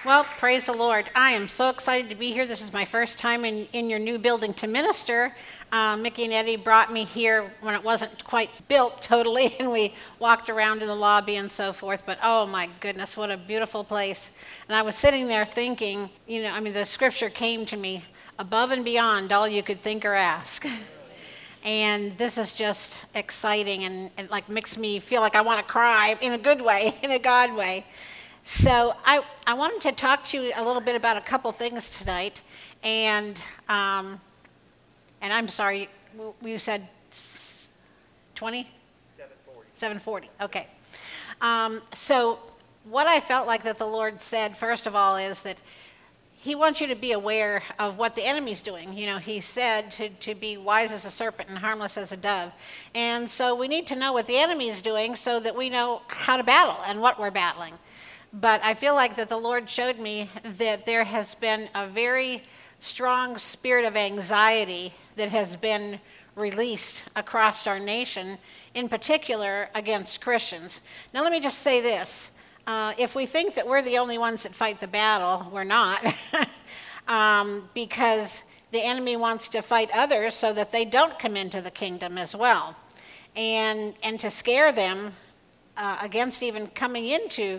Well, praise the Lord. I am so excited to be here. This is my first time in your new building to minister. Mickey and Eddie brought me here when it wasn't quite built totally, and we walked around in the lobby and so forth. But oh my goodness, what a beautiful place. And I was sitting there thinking, the scripture came to me, above and beyond all you could think or ask. And this is just exciting and like makes me feel like I want to cry in a good way, in a God way. So I wanted to talk to you a little bit about a couple things tonight, and I'm sorry, you said 20? 7:40. Okay. So what I felt like that the Lord said, first of all, is that He wants you to be aware of what the enemy's doing. He said to be wise as a serpent and harmless as a dove. And so we need to know what the enemy is doing so that we know how to battle and what we're battling. But I feel like that the Lord showed me that there has been a very strong spirit of anxiety that has been released across our nation, in particular against Christians. Now let me just say this. If we think that we're the only ones that fight the battle, we're not. Because the enemy wants to fight others so that they don't come into the kingdom as well. And to scare them against even coming into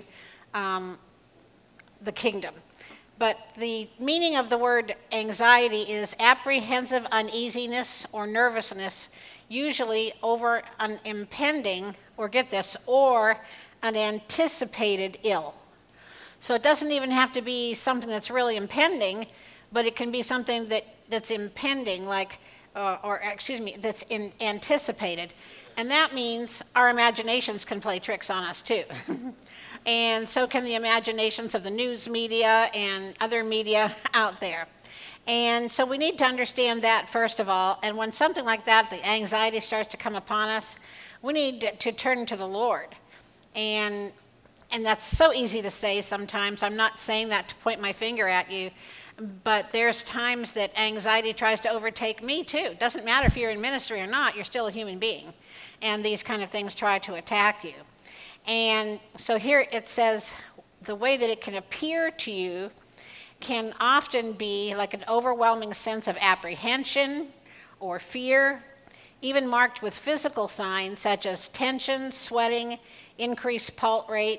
the kingdom. But the meaning of the word anxiety is apprehensive uneasiness or nervousness, usually over an impending, or get this, or an anticipated ill. So it doesn't even have to be something that's really impending, but it can be something that's impending, that's anticipated. And that means our imaginations can play tricks on us too. And so can the imaginations of the news media and other media out there. And so we need to understand that first of all. And when something like that, the anxiety starts to come upon us, we need to turn to the Lord. And that's so easy to say sometimes. I'm not saying that to point my finger at you, but there's times that anxiety tries to overtake me too. It doesn't matter if you're in ministry or not, you're still a human being. And these kind of things try to attack you. And so here it says the way that it can appear to you can often be like an overwhelming sense of apprehension or fear, even marked with physical signs such as tension, sweating, increased pulse rate,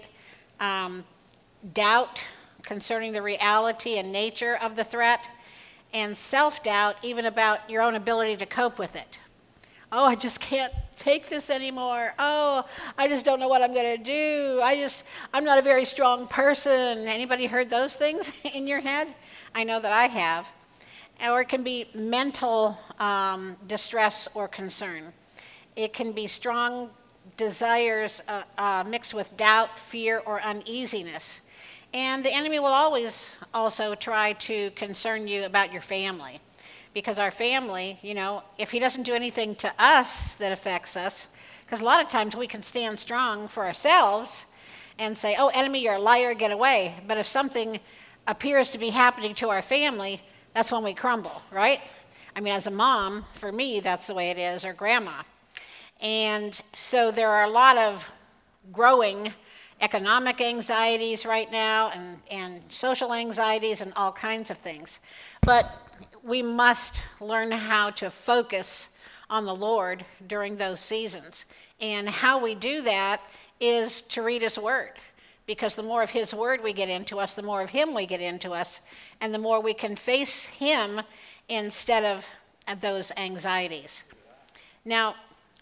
doubt concerning the reality and nature of the threat, and self-doubt even about your own ability to cope with it. Oh, I just can't take this anymore. Oh, I just don't know what I'm going to do. I'm not a very strong person. Anybody heard those things in your head? I know that I have. Or it can be mental distress or concern. It can be strong desires mixed with doubt, fear, or uneasiness. And the enemy will always also try to concern you about your family. Because our family, if he doesn't do anything to us that affects us, because a lot of times we can stand strong for ourselves and say, oh, enemy, you're a liar, get away. But if something appears to be happening to our family, that's when we crumble, right? I mean, as a mom, for me, that's the way it is, or grandma. And so there are a lot of growing economic anxieties right now and social anxieties and all kinds of things. But we must learn how to focus on the Lord during those seasons. And how we do that is to read His Word. Because the more of His Word we get into us, the more of Him we get into us, and the more we can face Him instead of those anxieties. Now,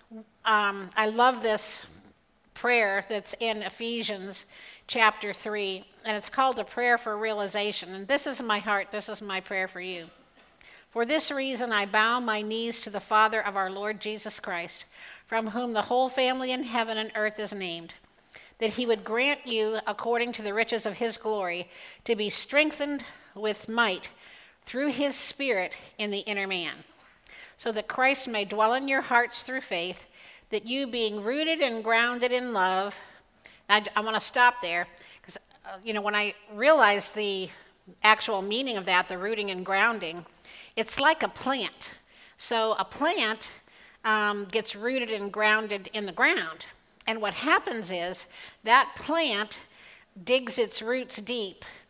I love this prayer that's in Ephesians chapter 3, and it's called a prayer for realization. And this is my heart, this is my prayer for you. For this reason I bow my knees to the Father of our Lord Jesus Christ, from whom the whole family in heaven and earth is named, that He would grant you, according to the riches of His glory, to be strengthened with might through His Spirit in the inner man, so that Christ may dwell in your hearts through faith, that you, being rooted and grounded in love. I want to stop there, because when I realized the actual meaning of that, the rooting and grounding, it's like a plant. So a plant gets rooted and grounded in the ground. And what happens is that plant digs its roots deep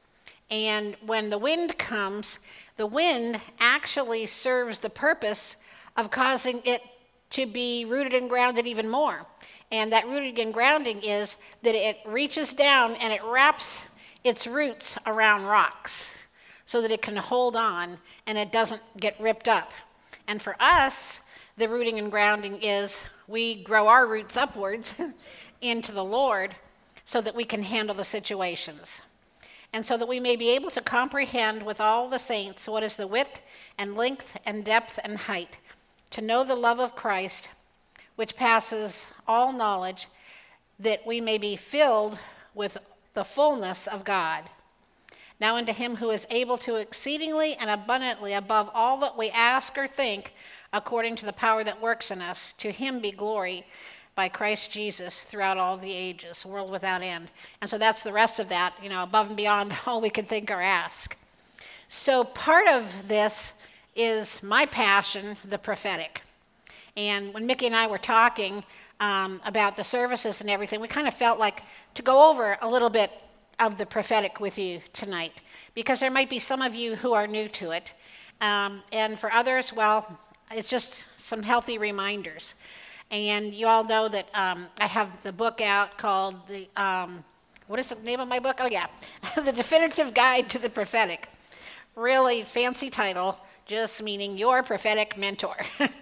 And when the wind comes, the wind actually serves the purpose of causing it to be rooted and grounded even more. And that rooted and grounding is that it reaches down and it wraps its roots around rocks so that it can hold on and it doesn't get ripped up. And for us, the rooting and grounding is we grow our roots upwards into the Lord so that we can handle the situations. And so that we may be able to comprehend with all the saints what is the width and length and depth and height, to know the love of Christ, which passes all knowledge, that we may be filled with the fullness of God. Now unto him who is able to exceedingly and abundantly above all that we ask or think, according to the power that works in us, to him be glory by Christ Jesus throughout all the ages, world without end. And so that's the rest of that, above and beyond all we could think or ask. So part of this is my passion, the prophetic. And when Mickey and I were talking about the services and everything, we kind of felt like to go over a little bit of the prophetic with you tonight, because there might be some of you who are new to it. And for others, well, it's just some healthy reminders. And you all know that I have the book out called what is the name of my book? Oh, yeah, The Definitive Guide to the Prophetic. Really fancy title, just meaning your prophetic mentor.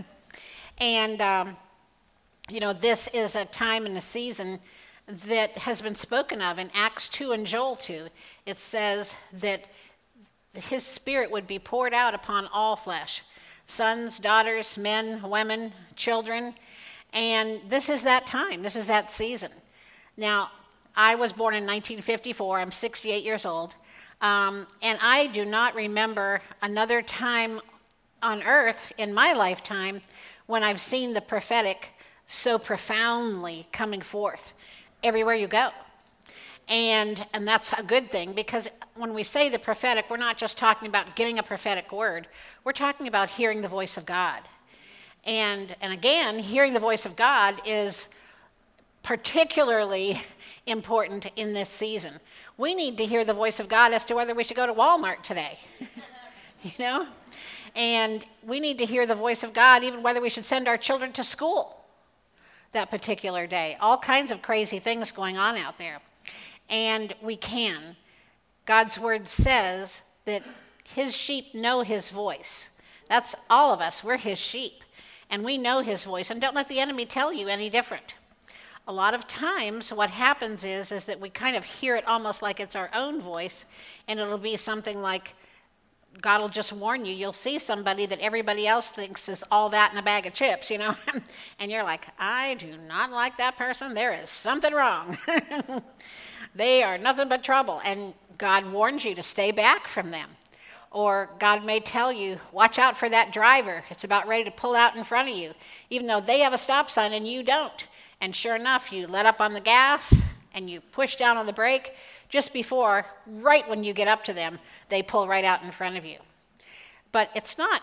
And, this is a time and a season that has been spoken of in Acts 2 and Joel 2. It says that his spirit would be poured out upon all flesh, sons, daughters, men, women, children. And this is that time. This is that season. Now, I was born in 1954. I'm 68 years old. And I do not remember another time on earth in my lifetime when I've seen the prophetic so profoundly coming forth everywhere you go. And that's a good thing, because when we say the prophetic, we're not just talking about getting a prophetic word. We're talking about hearing the voice of God. And again, hearing the voice of God is particularly important in this season. We need to hear the voice of God as to whether we should go to Walmart today, And we need to hear the voice of God even whether we should send our children to school that particular day. All kinds of crazy things going on out there. And we can. God's word says that his sheep know his voice. That's all of us. We're his sheep. And we know his voice. And don't let the enemy tell you any different. A lot of times what happens is that we kind of hear it almost like it's our own voice. And it'll be something like, God will just warn you. You'll see somebody that everybody else thinks is all that in a bag of chips, And you're like, I do not like that person. There is something wrong. They are nothing but trouble. And God warns you to stay back from them. Or God may tell you, watch out for that driver. It's about ready to pull out in front of you, even though they have a stop sign and you don't. And sure enough, you let up on the gas and you push down on the brake. Just before, right when you get up to them, they pull right out in front of you. But it's not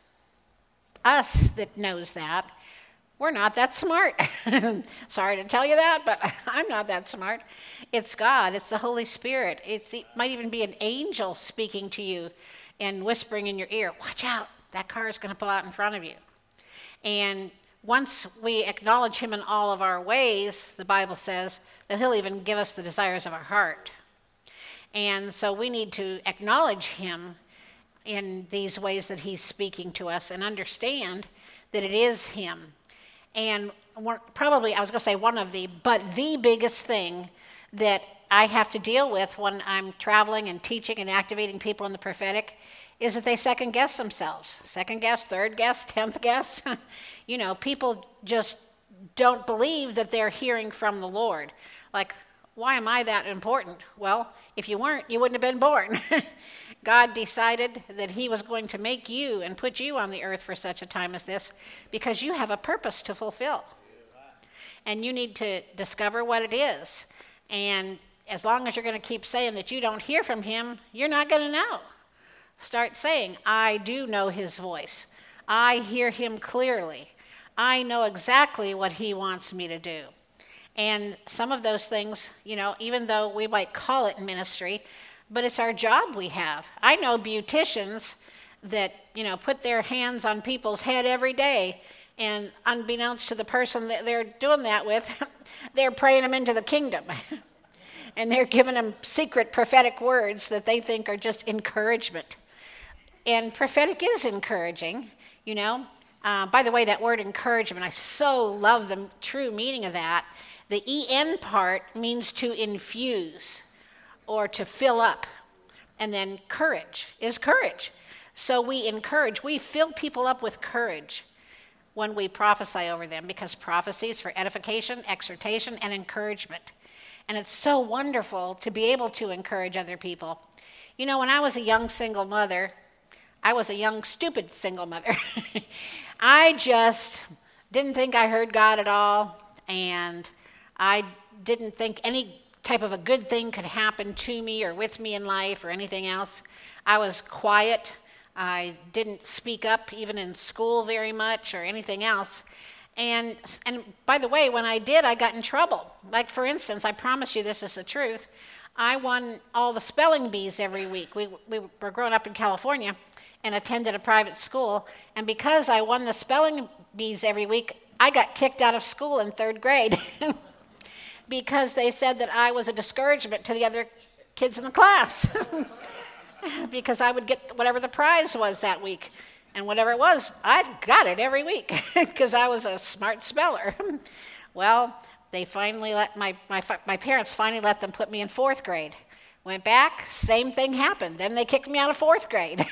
us that knows that. We're not that smart. Sorry to tell you that, but I'm not that smart. It's God. It's the Holy Spirit. It might even be an angel speaking to you and whispering in your ear, watch out, that car is going to pull out in front of you. And once we acknowledge him in all of our ways, the Bible says that he'll even give us the desires of our heart. And so we need to acknowledge him in these ways that he's speaking to us and understand that it is him. And probably, I was going to say but the biggest thing that I have to deal with when I'm traveling and teaching and activating people in the prophetic is that they second guess themselves. Second guess, third guess, 10th guess. People just don't believe that they're hearing from the Lord. Like, why am I that important? Well, if you weren't, you wouldn't have been born. God decided that he was going to make you and put you on the earth for such a time as this because you have a purpose to fulfill. And you need to discover what it is. And as long as you're going to keep saying that you don't hear from him, you're not going to know. Start saying, I do know his voice. I hear him clearly. I know exactly what he wants me to do. And some of those things, even though we might call it ministry, but it's our job we have. I know beauticians that, put their hands on people's head every day, and unbeknownst to the person that they're doing that with, they're praying them into the kingdom. And they're giving them secret prophetic words that they think are just encouragement. And prophetic is encouraging, By the way, that word encouragement, I so love the true meaning of that. The EN part means to infuse or to fill up. And then courage is courage. So we encourage, we fill people up with courage when we prophesy over them, because prophecy is for edification, exhortation, and encouragement. And it's so wonderful to be able to encourage other people. When I was a young single mother, I was a young, stupid single mother. I just didn't think I heard God at all, and I didn't think any type of a good thing could happen to me or with me in life or anything else. I was quiet. I didn't speak up even in school very much or anything else. And by the way, when I did, I got in trouble. Like, for instance, I promise you this is the truth. I won all the spelling bees every week. We were growing up in California and attended a private school. And because I won the spelling bees every week, I got kicked out of school in 3rd grade because they said that I was a discouragement to the other kids in the class because I would get whatever the prize was that week. And whatever it was, I got it every week because I was a smart speller. Well, they finally my parents finally let them put me in 4th grade. Went back, same thing happened. Then they kicked me out of 4th grade.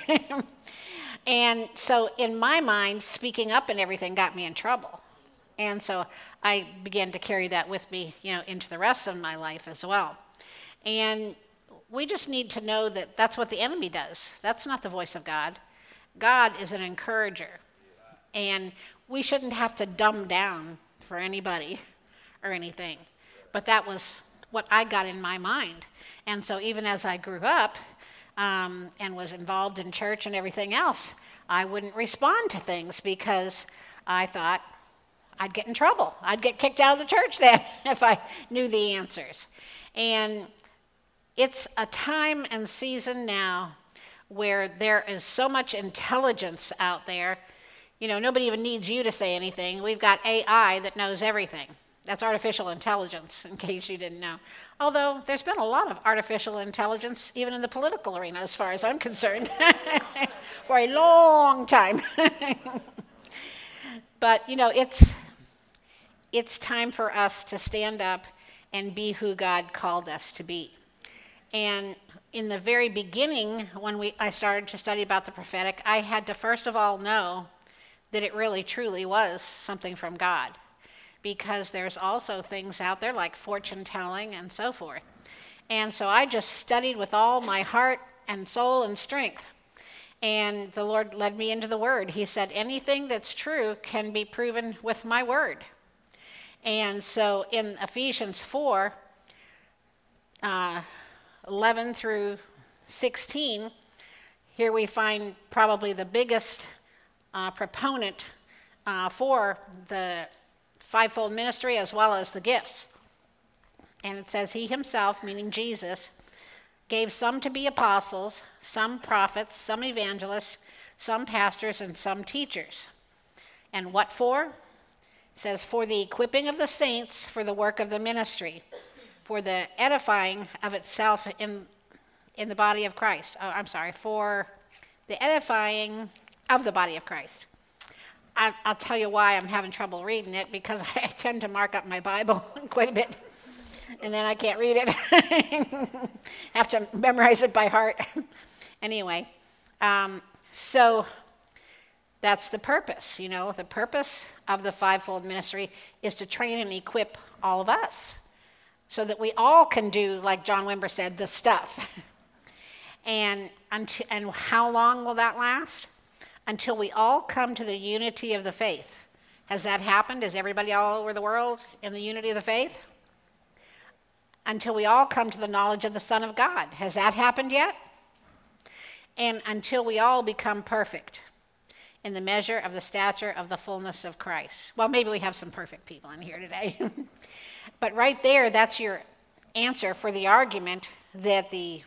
And so in my mind, speaking up and everything got me in trouble. And so I began to carry that with me, into the rest of my life as well. And we just need to know that that's what the enemy does. That's not the voice of God. God is an encourager. And we shouldn't have to dumb down for anybody or anything. But that was what I got in my mind. And so even as I grew up and was involved in church and everything else, I wouldn't respond to things because I thought I'd get in trouble. I'd get kicked out of the church then if I knew the answers. And it's a time and season now where there is so much intelligence out there. Nobody even needs you to say anything. We've got AI that knows everything. That's artificial intelligence, in case you didn't know. Although there's been a lot of artificial intelligence, even in the political arena, as far as I'm concerned, for a long time. But, it's time for us to stand up and be who God called us to be. And in the very beginning, when I started to study about the prophetic, I had to first of all know that it really truly was something from God, because there's also things out there like fortune telling and so forth. And so I just studied with all my heart and soul and strength. And the Lord led me into the Word. He said, anything that's true can be proven with my Word. And so in Ephesians 4, 11 through 16, here we find probably the biggest proponent for the fivefold ministry as well as the gifts. And it says, he himself, meaning Jesus, gave some to be apostles, some prophets, some evangelists, some pastors, and some teachers. And what for? It says, for the equipping of the saints for the work of the ministry, for the edifying of itself in the body of Christ. For the edifying of the body of Christ. I'll tell you why I'm having trouble reading it, because I tend to mark up my Bible quite a bit, and then I can't read it. Have to memorize it by heart. Anyway, so that's the purpose. The purpose of the fivefold ministry is to train and equip all of us so that we all can do, like John Wimber said, the stuff. And how long will that last? Until we all come to the unity of the faith. Has that happened? Is everybody all over the world in the unity of the faith? Until we all come to the knowledge of the Son of God. Has that happened yet? And until we all become perfect in the measure of the stature of the fullness of Christ. Well, maybe we have some perfect people in here today. But right there, that's your answer for the argument that the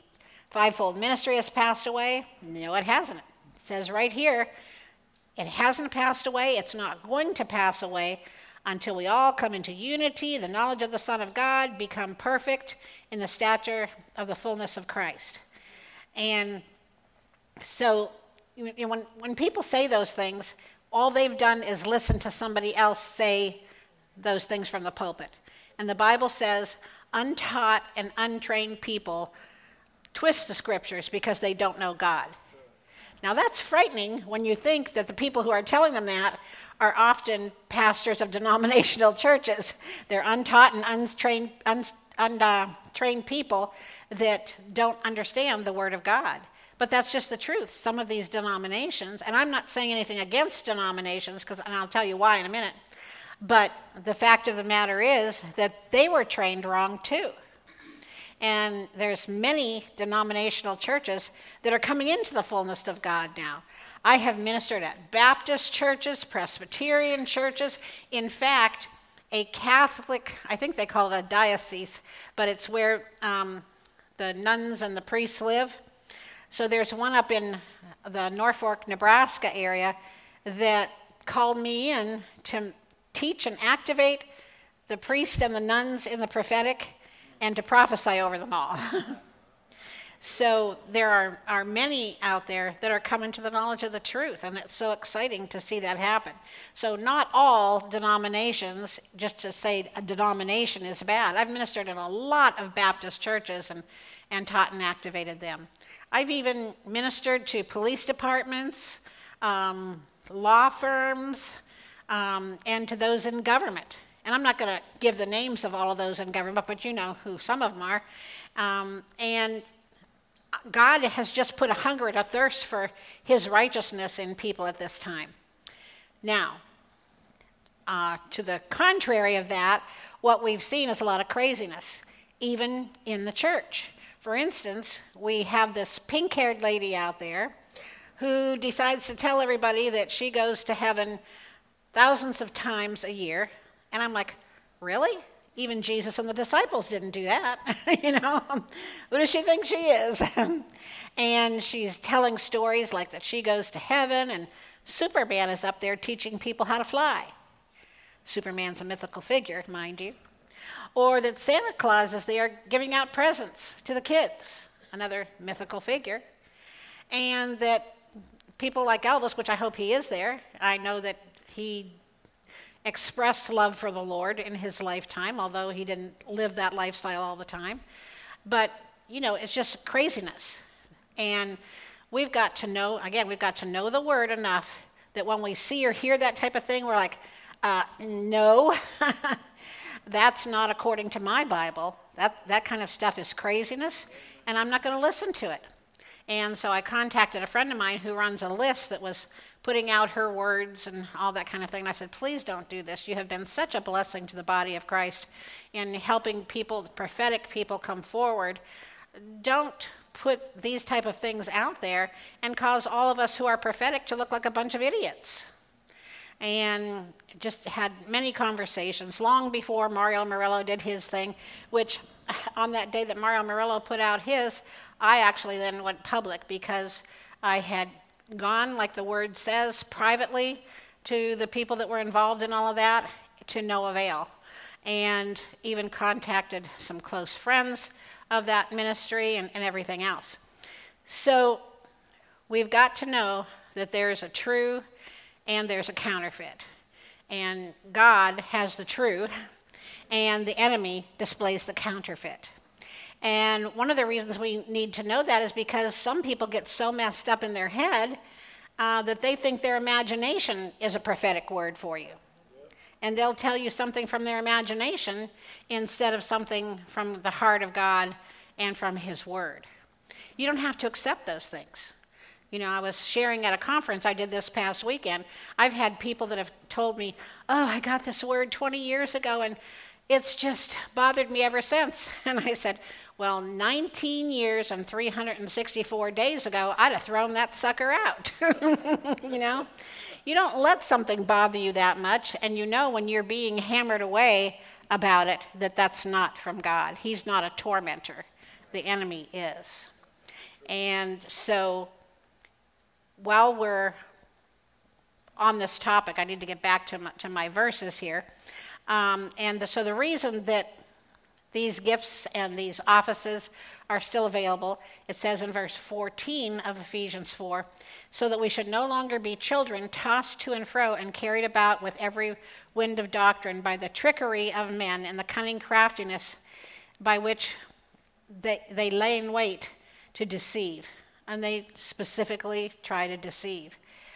fivefold ministry has passed away? No, it hasn't. It says right here, it hasn't passed away. It's not going to pass away until we all come into unity, the knowledge of the Son of God, become perfect in the stature of the fullness of Christ. And so when people say those things, all they've done is listen to somebody else say those things from the pulpit. And the Bible says untaught and untrained people twist the scriptures because they don't know God. Now that's frightening when you think that the people who are telling them that are often pastors of denominational churches. They're untaught and untrained people that don't understand the Word of God. But that's just the truth. Some of these denominations, and I'm not saying anything against denominations, and I'll tell you why in a minute, but the fact of the matter is that they were trained wrong too. And there's many denominational churches that are coming into the fullness of God now. I have ministered at Baptist churches, Presbyterian churches. In fact, a Catholic, I think they call it a diocese, but it's where the nuns and the priests live. So there's one up in the Norfolk, Nebraska area that called me in to teach and activate the priests and the nuns in the prophetic and to prophesy over them all. So there are many out there that are coming to the knowledge of the truth, and it's so exciting to see that happen. So not all denominations, just to say a denomination is bad. I've ministered in a lot of Baptist churches and taught and activated them. I've even ministered to police departments, law firms, and to those in government. And I'm not going to give the names of all of those in government, but you know who some of them are. And God has just put a hunger and a thirst for his righteousness in people at this time. Now, to the contrary of that, what we've seen is a lot of craziness, even in the church. For instance, we have this pink-haired lady out there who decides to tell everybody that she goes to heaven thousands of times a year. And I'm like, really? Even Jesus and the disciples didn't do that. Who does she think she is? And she's telling stories like that she goes to heaven, and Superman is up there teaching people how to fly. Superman's a mythical figure, mind you. Or that Santa Claus is there giving out presents to the kids, another mythical figure. And that people like Elvis, which I hope he is there, I know that he expressed love for the Lord in his lifetime, although he didn't live that lifestyle all the time. But, it's just craziness. And we've got to know the Word enough that when we see or hear that type of thing, we're like, no, that's not according to my Bible. That kind of stuff is craziness, and I'm not going to listen to it. And so I contacted a friend of mine who runs a list that was putting out her words and all that kind of thing. And I said, please don't do this. You have been such a blessing to the body of Christ in helping people, the prophetic people, come forward. Don't put these type of things out there and cause all of us who are prophetic to look like a bunch of idiots. And just had many conversations long before Mario Murillo did his thing, which on that day that Mario Murillo put out his, I actually then went public because I had gone, like the word says, privately to the people that were involved in all of that to no avail, and even contacted some close friends of that ministry and everything else. So we've got to know that there's a true and there's a counterfeit. And God has the true, and the enemy displays the counterfeit. And one of the reasons we need to know that is because some people get so messed up in their head that they think their imagination is a prophetic word for you. And they'll tell you something from their imagination instead of something from the heart of God and from his word. You don't have to accept those things. I was sharing at a conference I did this past weekend. I've had people that have told me, oh, I got this word 20 years ago, and it's just bothered me ever since. And I said, well, 19 years and 364 days ago, I'd have thrown that sucker out. You don't let something bother you that much, and when you're being hammered away about it, that's not from God. He's not a tormentor. The enemy is. And so while we're on this topic, I need to get back to my verses here. So the reason that these gifts and these offices are still available, it says in verse 14 of Ephesians 4, so that we should no longer be children tossed to and fro and carried about with every wind of doctrine by the trickery of men and the cunning craftiness by which they lay in wait to deceive. And they specifically try to deceive.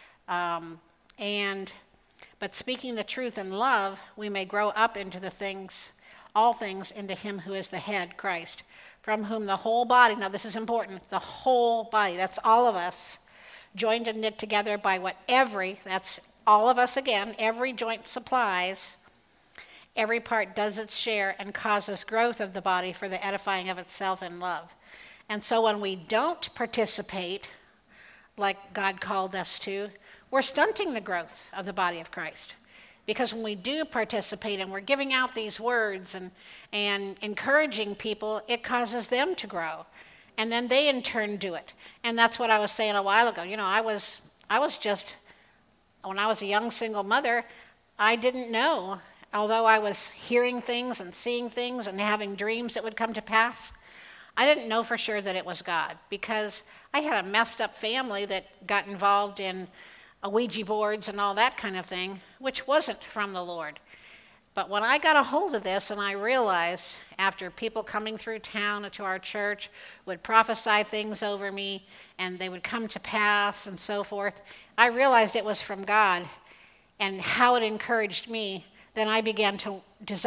But speaking the truth in love, we may grow up into all things into him who is the head, Christ, from whom the whole body, now this is important, the whole body, that's all of us, joined and knit together by what that's all of us again, every joint supplies, every part does its share and causes growth of the body for the edifying of itself in love. And so when we don't participate like God called us to, we're stunting the growth of the body of Christ. Because when we do participate and we're giving out these words and encouraging people, it causes them to grow. And then they in turn do it. And that's what I was saying a while ago. You know, I was just, when I was a young single mother, I didn't know. Although I was hearing things and seeing things and having dreams that would come to pass, I didn't know for sure that it was God. Because I had a messed up family that got involved in Ouija boards and all that kind of thing, which wasn't from the Lord. But when I got a hold of this and I realized after people coming through town to our church would prophesy things over me and they would come to pass and so forth, I realized it was from God and how it encouraged me. Then I began to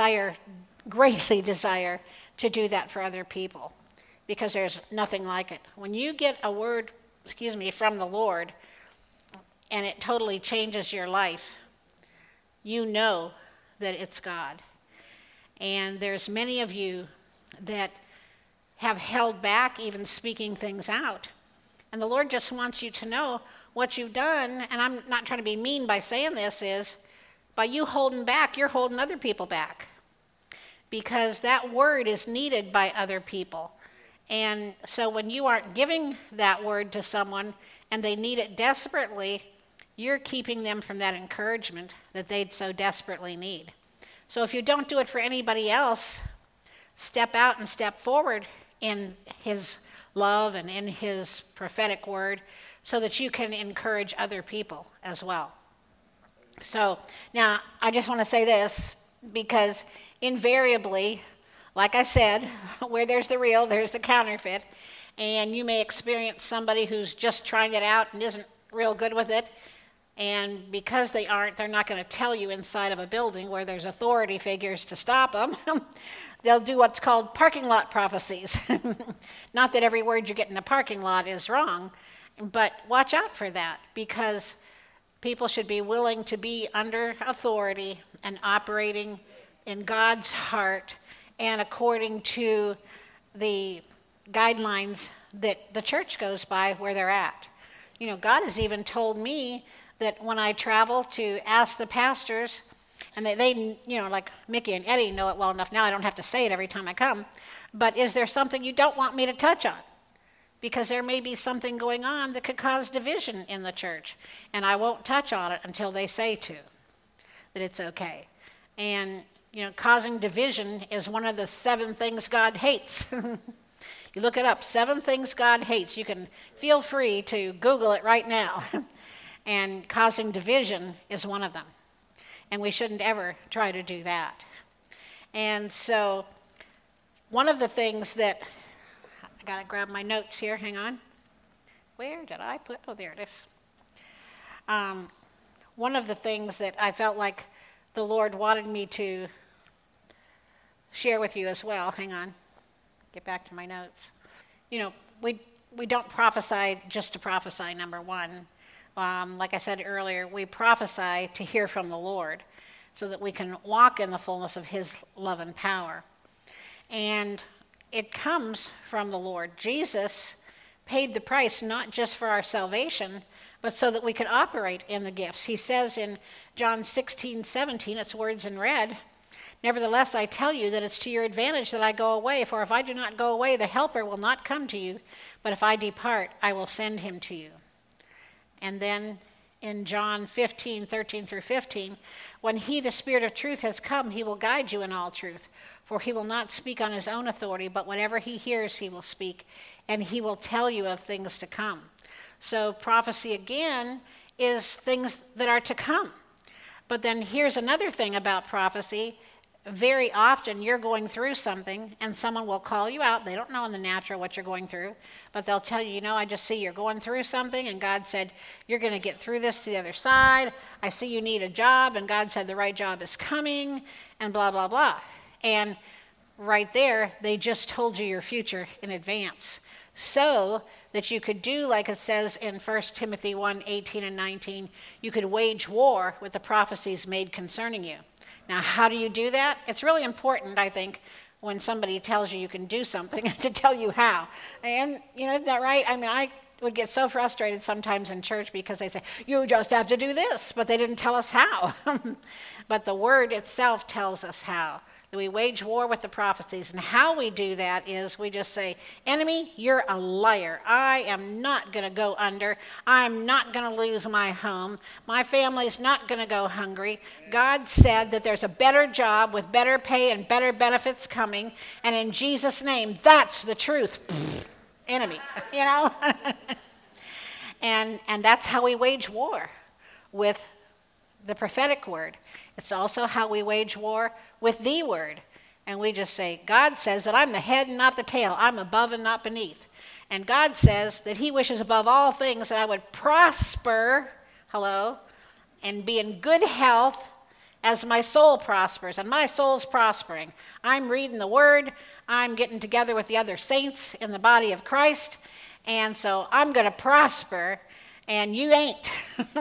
greatly desire to do that for other people because there's nothing like it. When you get a word, from the Lord, and it totally changes your life, you know that it's God. And there's many of you that have held back even speaking things out. And the Lord just wants you to know what you've done, and I'm not trying to be mean by saying this, is by you holding back, you're holding other people back. Because that word is needed by other people. And so when you aren't giving that word to someone and they need it desperately, you're keeping them from that encouragement that they'd so desperately need. So if you don't do it for anybody else, step out and step forward in his love and in his prophetic word so that you can encourage other people as well. So now I just want to say this because invariably, like I said, where there's the real, there's the counterfeit. And you may experience somebody who's just trying it out and isn't real good with it. And because they aren't, they're not going to tell you inside of a building where there's authority figures to stop them. They'll do what's called parking lot prophecies. Not that every word you get in a parking lot is wrong, but watch out for that because people should be willing to be under authority and operating in God's heart and according to the guidelines that the church goes by where they're at. You know, God has even told me that when I travel to ask the pastors, and they like Mickey and Eddie know it well enough now, I don't have to say it every time I come, but is there something you don't want me to touch on? Because there may be something going on that could cause division in the church, and I won't touch on it until they say to, that it's okay. And, causing division is one of the 7 things God hates. You look it up, 7 things God hates. You can feel free to Google it right now. And causing division is one of them. And we shouldn't ever try to do that. And so one of the things that, I got to grab my notes here, hang on. Where did I put, there it is. One of the things that I felt like the Lord wanted me to share with you as well, hang on, get back to my notes. We don't prophesy just to prophesy, number one. Like I said earlier, we prophesy to hear from the Lord so that we can walk in the fullness of his love and power. And it comes from the Lord. Jesus paid the price not just for our salvation, but so that we could operate in the gifts. He says in John 16:17, it's words in red, Nevertheless, I tell you that it's to your advantage that I go away, for if I do not go away, the Helper will not come to you, but if I depart, I will send him to you. And then in John 15:13-15, when he, the Spirit of truth, has come, he will guide you in all truth, for he will not speak on his own authority, but whatever he hears he will speak, and he will tell you of things to come. So prophecy, again, is things that are to come. But then here's another thing about prophecy. Very often you're going through something and someone will call you out. They don't know in the natural what you're going through, but they'll tell you, I just see you're going through something and God said, you're going to get through this to the other side. I see you need a job and God said the right job is coming and blah, blah, blah. And right there, they just told you your future in advance so that you could do like it says in 1 Timothy 1:18 and 19, you could wage war with the prophecies made concerning you. Now, how do you do that? It's really important, I think, when somebody tells you can do something to tell you how. And, isn't that right? I mean, I would get so frustrated sometimes in church because they say, you just have to do this, but they didn't tell us how. But the word itself tells us how. That we wage war with the prophecies. And how we do that is we just say, enemy, you're a liar. I am not going to go under. I'm not going to lose my home. My family's not going to go hungry. God said that there's a better job with better pay and better benefits coming. And in Jesus' name, that's the truth. Enemy, And that's how we wage war with the prophetic word. It's also how we wage war with the word. And we just say, God says that I'm the head and not the tail. I'm above and not beneath. And God says that he wishes above all things that I would prosper, and be in good health as my soul prospers. And my soul's prospering. I'm reading the word. I'm getting together with the other saints in the body of Christ. And so I'm going to prosper, and you ain't.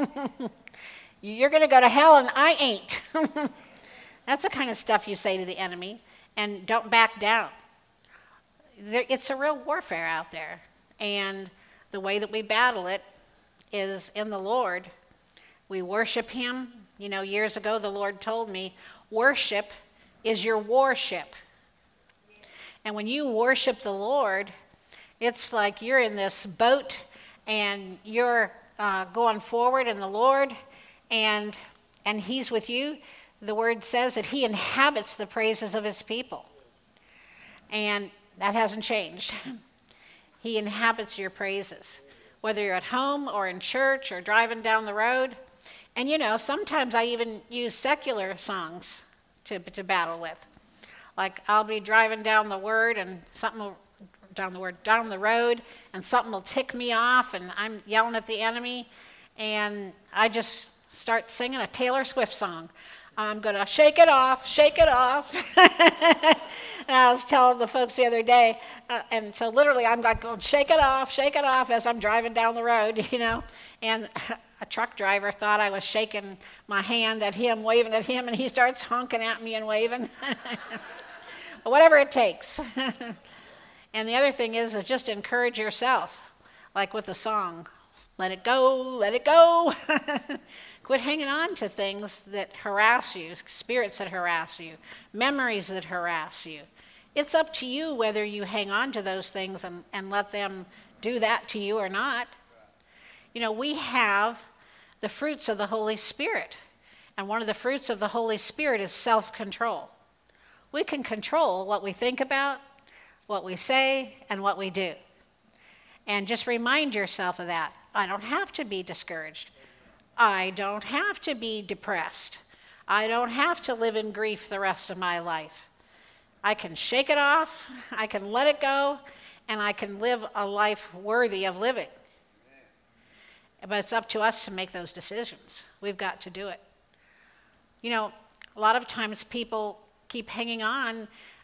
You're going to go to hell, and I ain't. That's the kind of stuff you say to the enemy, and don't back down. It's a real warfare out there, and the way that we battle it is in the Lord. We worship him. Years ago, the Lord told me, worship is your warship. And when you worship the Lord, it's like you're in this boat, and you're going forward in the Lord, and he's with you. The word says that he inhabits the praises of his people. And that hasn't changed. He inhabits your praises, whether you're at home or in church or driving down the road. And sometimes I even use secular songs to battle with. Like I'll be driving down the road and something will down the road and something will tick me off and I'm yelling at the enemy and I just start singing a Taylor Swift song. I'm going to shake it off, shake it off. And I was telling the folks the other day, and so literally I'm going shake it off as I'm driving down the road, And a truck driver thought I was shaking my hand at him, waving at him, and he starts honking at me and waving. Whatever it takes. And the other thing is just encourage yourself, like with the song, let it go, let it go. Quit hanging on to things that harass you, spirits that harass you, memories that harass you. It's up to you whether you hang on to those things and let them do that to you or not. We have the fruits of the Holy Spirit. And one of the fruits of the Holy Spirit is self-control. We can control what we think about, what we say, and what we do. And just remind yourself of that. I don't have to be discouraged. I don't have to be depressed. I don't have to live in grief the rest of my life. I can shake it off, I can let it go, and I can live a life worthy of living. But it's up to us to make those decisions. We've got to do it. A lot of times people keep hanging on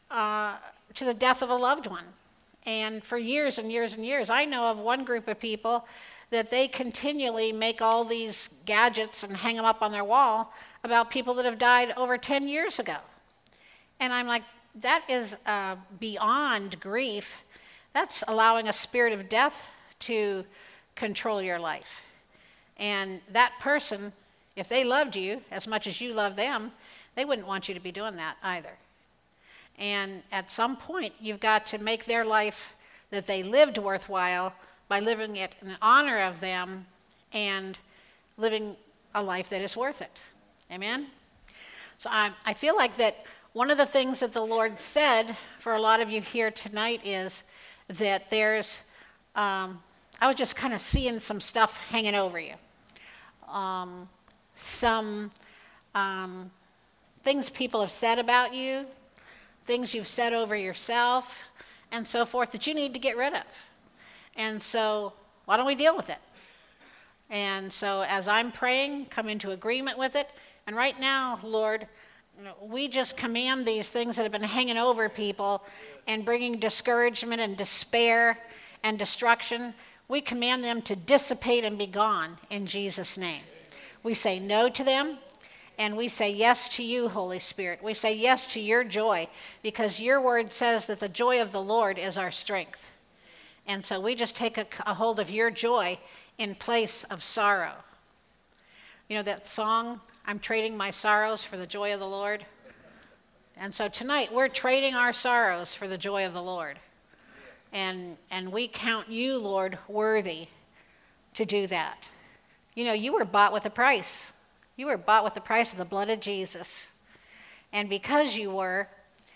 to the death of a loved one. And for years and years and years, I know of one group of people that they continually make all these gadgets and hang them up on their wall about people that have died over 10 years ago. And I'm like, that is beyond grief. That's allowing a spirit of death to control your life. And that person, if they loved you as much as you love them, they wouldn't want you to be doing that either. And at some point, you've got to make their life that they lived worthwhile by living it in honor of them and living a life that is worth it. Amen? So I feel like that one of the things that the Lord said for a lot of you here tonight is that there's, I was just kind of seeing some stuff hanging over you. Some things people have said about you, things you've said over yourself, and so forth that you need to get rid of. And so why don't we deal with it? And so as I'm praying, come into agreement with it. And right now, Lord, we just command these things that have been hanging over people and bringing discouragement and despair and destruction. We command them to dissipate and be gone in Jesus' name. We say no to them, and we say yes to you, Holy Spirit. We say yes to your joy, because your word says that the joy of the Lord is our strength. And so we just take a hold of your joy in place of sorrow. You know that song, I'm trading my sorrows for the joy of the Lord? And so tonight we're trading our sorrows for the joy of the Lord. And we count you, Lord, worthy to do that. You know, you were bought with a price. You were bought with the price of the blood of Jesus. And because you were,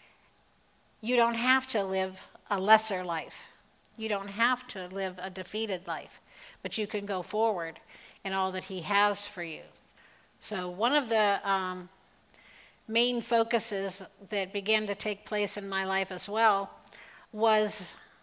you don't have to live a lesser life. You don't have to live a defeated life, but you can go forward in all that he has for you. So one of the main focuses that began to take place in my life as well was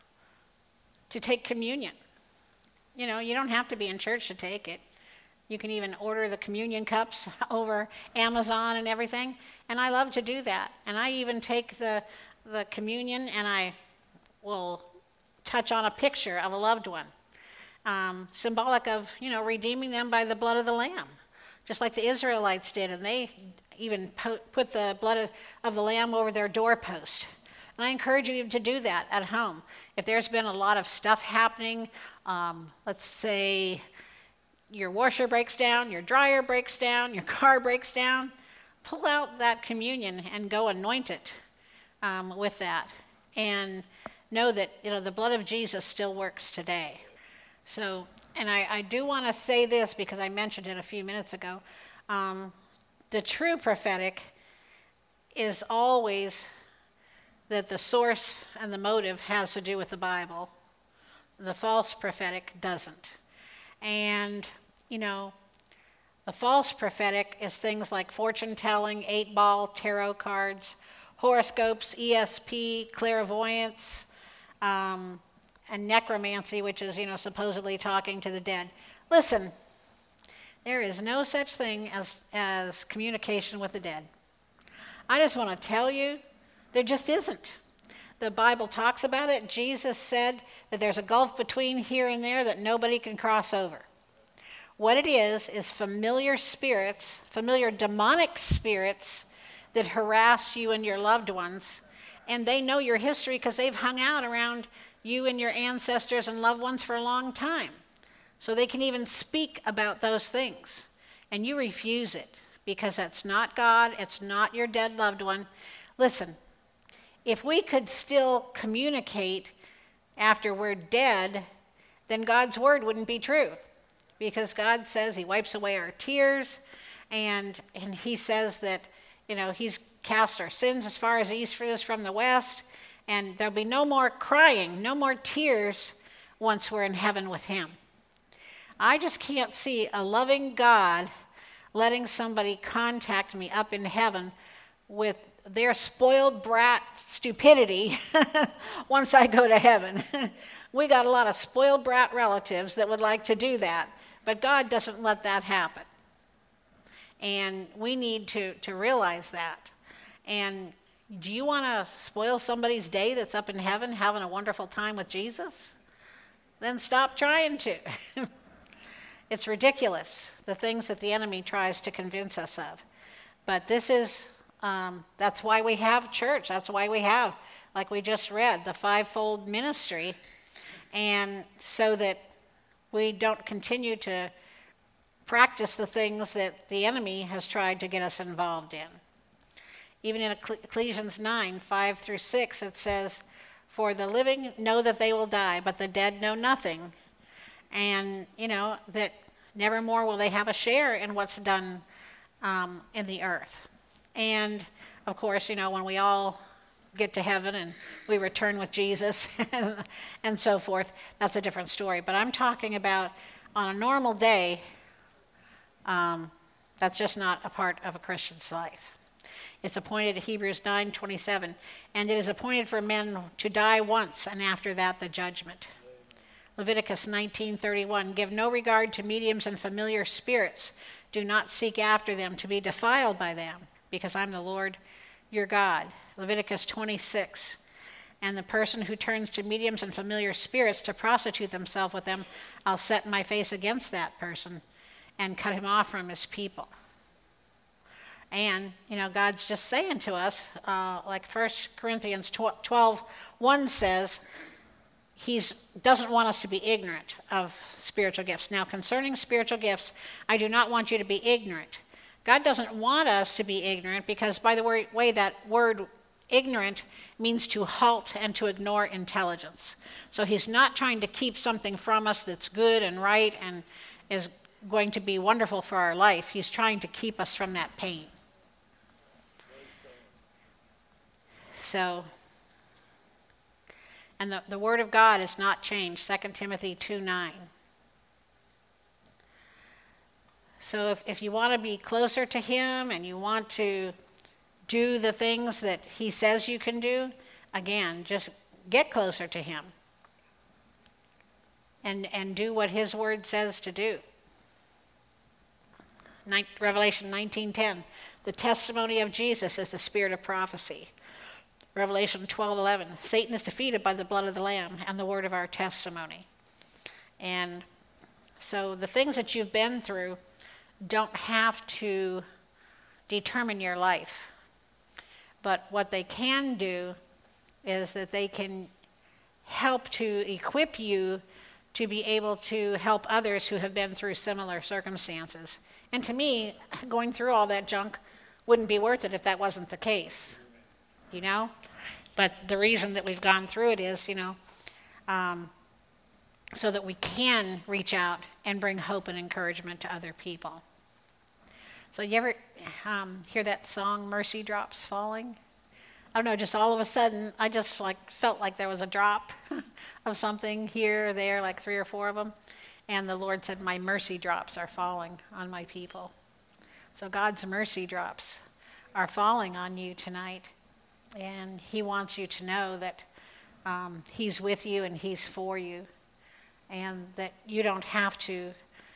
to take communion. You know, you don't have to be in church to take it. You can even order the communion cups over Amazon and everything. And I love to do that. And I even take the communion and I will touch on a picture of a loved one, symbolic of, you know, redeeming them by the blood of the Lamb, just like the Israelites did. And they even put the blood of the Lamb over their doorpost. And I encourage you to do that at home. If there's been a lot of stuff happening, let's say your washer breaks down, your dryer breaks down, your car breaks down, pull out that communion and go anoint it with that. And know that, you know, the blood of Jesus still works today. So, and I do want to say this because I mentioned it a few minutes ago. The true prophetic is always that the source and the motive has to do with the Bible. The false prophetic doesn't. And, you know, the false prophetic is things like fortune telling, 8-ball, tarot cards, horoscopes, ESP, clairvoyance, and necromancy, which is, you know, supposedly talking to the dead. Listen, there is no such thing as communication with the dead. I just want to tell you, there just isn't. The Bible talks about it. Jesus said that there's a gulf between here and there that nobody can cross over. What it is familiar spirits, familiar demonic spirits that harass you and your loved ones, and they know your history because they've hung out around you and your ancestors and loved ones for a long time. So they can even speak about those things. And you refuse it because that's not God, it's not your dead loved one. Listen, if we could still communicate after we're dead, then God's word wouldn't be true. Because God says he wipes away our tears, and he says that, you know, he's cast our sins as far as the east is from the west, and there'll be no more crying, no more tears once we're in heaven with him. I just can't see a loving God letting somebody contact me up in heaven with their spoiled brat stupidity once I go to heaven. We got a lot of spoiled brat relatives that would like to do that, but God doesn't let that happen. And we need to realize that. And do you want to spoil somebody's day that's up in heaven having a wonderful time with Jesus? Then stop trying to. It's ridiculous, the things that the enemy tries to convince us of. But this is, that's why we have church. That's why we have, like we just read, the fivefold ministry. And so that we don't continue to practice the things that the enemy has tried to get us involved in. Even in Ecclesiastes 9, 5 through 6, it says, "For the living know that they will die, but the dead know nothing." And, that nevermore will they have a share in what's done in the earth. And, of course, when we all get to heaven and we return with Jesus and so forth, that's a different story. But I'm talking about on a normal day, that's just not a part of a Christian's life. It's appointed, Hebrews 9:27, and it is appointed for men to die once, and after that the judgment. Leviticus 19:31, "Give no regard to mediums and familiar spirits. Do not seek after them to be defiled by them, because I'm the Lord your God." Leviticus 26, "And the person who turns to mediums and familiar spirits to prostitute themselves with them, I'll set my face against that person and cut him off from his people." And, God's just saying to us, like 1 Corinthians 12:1 says, He doesn't want us to be ignorant of spiritual gifts. Now, concerning spiritual gifts, I do not want you to be ignorant. God doesn't want us to be ignorant because, by the way, that word ignorant means to halt and to ignore intelligence. So he's not trying to keep something from us that's good and right and is going to be wonderful for our life. He's trying to keep us from that pain. So, and the word of God is not changed, 2 Timothy 2:9. So if you want to be closer to him and you want to do the things that he says you can do, again, just get closer to him and do what his word says to do. Revelation 19:10, "The testimony of Jesus is the spirit of prophecy." Revelation 12:11, "Satan is defeated by the blood of the Lamb and the word of our testimony." And so the things that you've been through don't have to determine your life. But what they can do is that they can help to equip you to be able to help others who have been through similar circumstances. And to me, going through all that junk wouldn't be worth it if that wasn't the case. But the reason that we've gone through it is, so that we can reach out and bring hope and encouragement to other people. So you ever hear that song, "Mercy Drops Falling"? I don't know, just all of a sudden, I just felt like there was a drop of something here or there, like 3 or 4 of them. And the Lord said, "My mercy drops are falling on my people." So God's mercy drops are falling on you tonight. And he wants you to know that he's with you and he's for you. And that you don't have to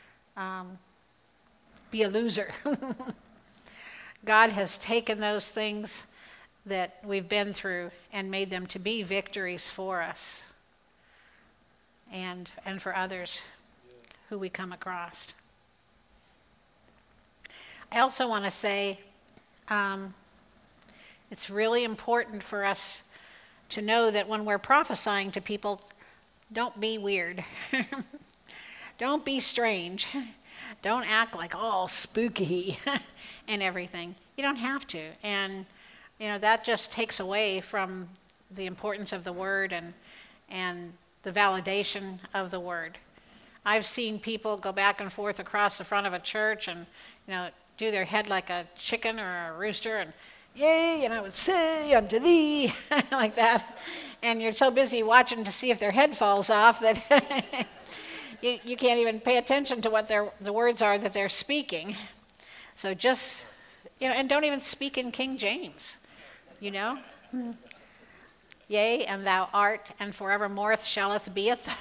be a loser. God has taken those things that we've been through and made them to be victories for us and for others who we come across. I also want to say it's really important for us to know that when we're prophesying to people, don't be weird. Don't be strange. Don't act like all spooky and everything. You don't have to. And, that just takes away from the importance of the word and the validation of the word. I've seen people go back and forth across the front of a church and, do their head like a chicken or a rooster and, "Yea, and I would say unto thee," like that. And you're so busy watching to see if their head falls off that you can't even pay attention to what the words are that they're speaking. So just, and don't even speak in King James, "Yea, and thou art, and forevermore shalleth beeth."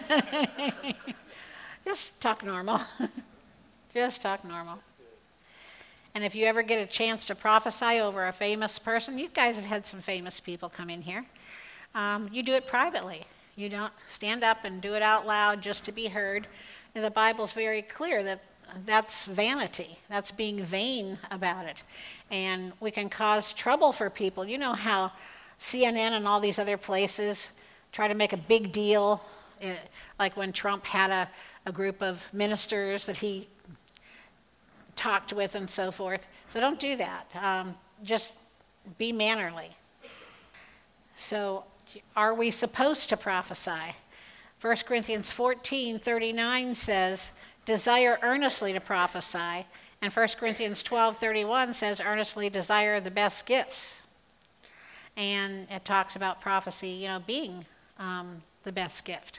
Just talk normal. Just talk normal. And if you ever get a chance to prophesy over a famous person, you guys have had some famous people come in here. You do it privately. You don't stand up and do it out loud just to be heard. And the Bible's very clear that that's vanity. That's being vain about it. And we can cause trouble for people. You know how CNN and all these other places try to make a big deal, like when Trump had a group of ministers that he talked with and so forth. So don't do that. Just be mannerly. So are we supposed to prophesy? 1 Corinthians 14:39 says, desire earnestly to prophesy. And 1 Corinthians 12:31 says, earnestly desire the best gifts. And it talks about prophecy, being the best gift.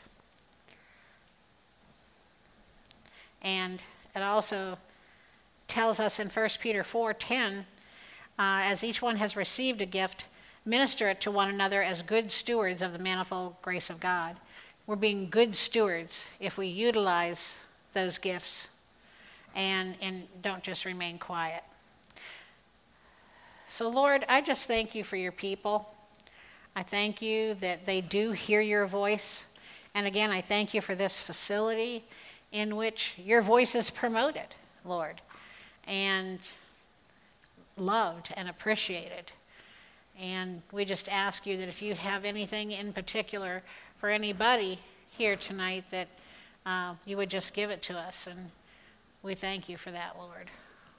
And it also tells us in 1 Peter 4:10, as each one has received a gift, minister it to one another as good stewards of the manifold grace of God. We're being good stewards if we utilize those gifts and don't just remain quiet. So Lord, I just thank you for your people. I thank you that they do hear your voice. And again, I thank you for this facility in which your voice is promoted, Lord, and loved and appreciated. And we just ask you that if you have anything in particular for anybody here tonight, that you would just give it to us. And we thank you for that, Lord.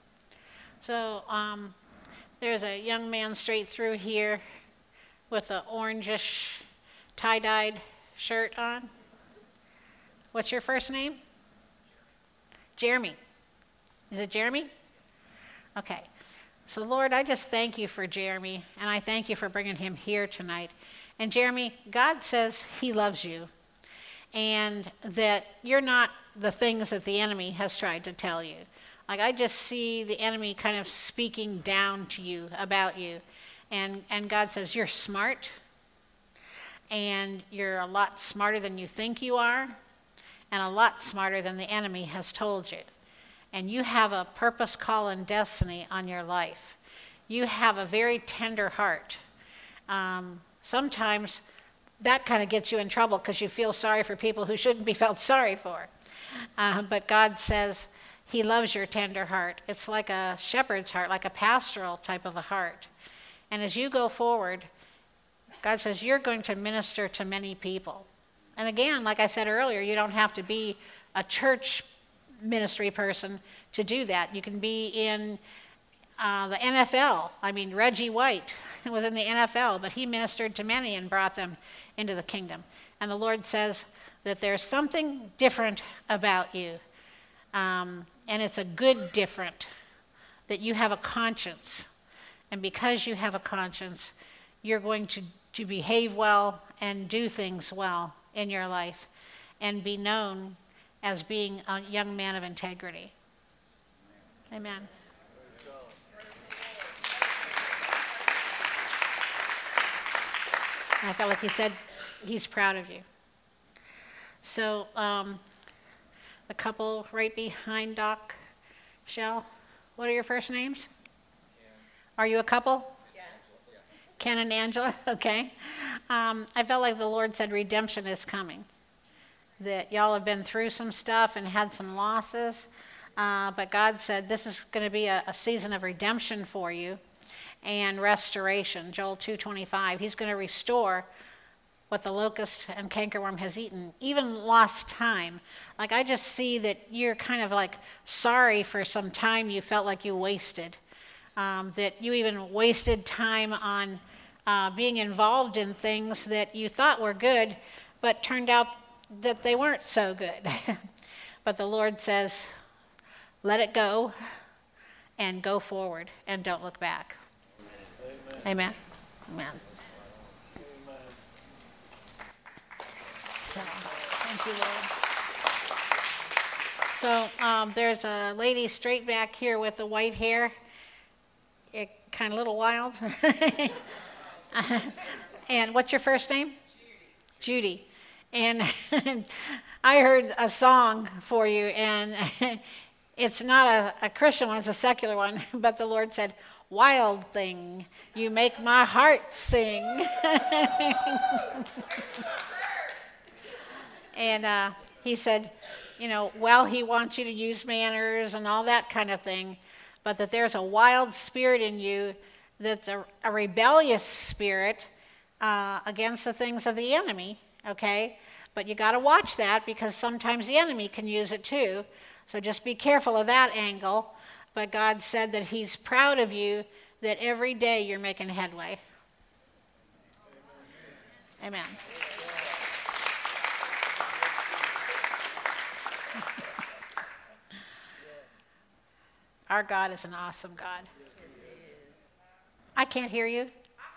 So there's a young man straight through here with an orangish tie-dyed shirt on. What's your first name? Jeremy. Is it Jeremy? Okay. So, Lord, I just thank you for Jeremy, and I thank you for bringing him here tonight. And, Jeremy, God says he loves you, and that you're not the things that the enemy has tried to tell you. Like, I just see the enemy kind of speaking down to you, about you. And God says, you're smart, and you're a lot smarter than you think you are, and a lot smarter than the enemy has told you. And you have a purpose, call, and destiny on your life. You have a very tender heart. Sometimes that kind of gets you in trouble because you feel sorry for people who shouldn't be felt sorry for. But God says he loves your tender heart. It's like a shepherd's heart, like a pastoral type of a heart. And as you go forward, God says you're going to minister to many people. And again, like I said earlier, you don't have to be a church ministry person to do that. You can be in the NFL. I mean, Reggie White was in the NFL, but he ministered to many and brought them into the kingdom. And the Lord says that there's something different about you, and it's a good different, that you have a conscience. And because you have a conscience, you're going to behave well and do things well in your life and be known as being a young man of integrity. Amen. I felt like he said he's proud of you. So the couple right behind Doc Shell, what are your first names? Ken. Are you a couple? Yeah. Ken and Angela? Okay. I felt like the Lord said redemption is coming. That y'all have been through some stuff and had some losses, but God said this is going to be a season of redemption for you and restoration. Joel 2:25. He's going to restore what the locust and cankerworm has eaten, even lost time. Like, I just see that you're kind of like sorry for some time you felt like you wasted, that you even wasted time on being involved in things that you thought were good, but turned out that they weren't so good. But the Lord says, let it go and go forward and don't look back. Amen. Amen. Amen. So, thank you, Lord. So there's a lady straight back here with the white hair. It kind of a little wild. And what's your first name? Judy. And I heard a song for you, and it's not a Christian one, it's a secular one, but the Lord said, wild thing, you make my heart sing. And he said, well, he wants you to use manners and all that kind of thing, but that there's a wild spirit in you that's a rebellious spirit against the things of the enemy. Okay, but you got to watch that because sometimes the enemy can use it too. So just be careful of that angle. But God said that he's proud of you that every day you're making headway. Amen. Our God is an awesome God. I can't hear you.